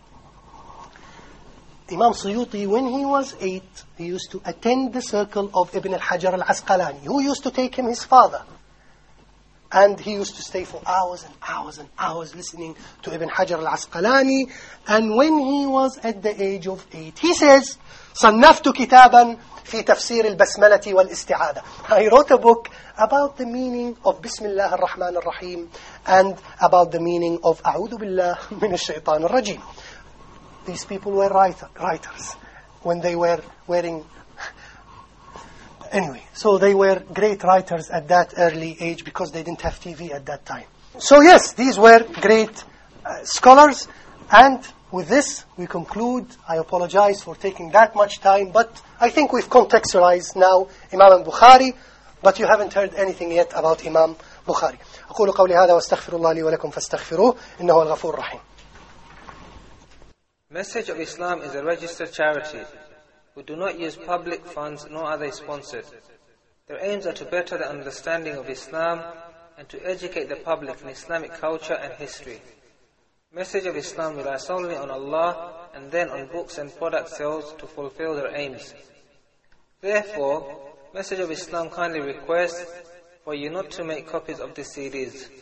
Imam Suyuti, when he was 8, he used to attend the circle of Ibn al-Hajar al-Asqalani, who used to take him his father. And he used to stay for hours and hours and hours listening to Ibn Hajar al-Asqalani. And when he was at the age of 8, he says, صنفت كتابا في تفسير البسملة والاستعاذة. I wrote a book about the meaning of Bismillah ar-Rahman ar-Rahim and about the meaning of أعوذ بالله من الشيطان الرجيم. These people were writers when they were wearing... Anyway, so they were great writers at that early age because they didn't have TV at that time. So yes, these were great scholars. And with this, we conclude. I apologize for taking that much time, but I think we've contextualized now Imam al-Bukhari, but you haven't heard anything yet about Imam Bukhari. أقول قولي هذا واستغفر الله لي ولكم فاستغفروه إنه الغفور الرحيم. Message of Islam is a registered charity. We do not use public funds nor are they sponsored. Their aims are to better the understanding of Islam and to educate the public in Islamic culture and history. Message of Islam relies solely on Allah and then on books and product sales to fulfill their aims. Therefore, Message of Islam kindly requests for you not to make copies of the CDs.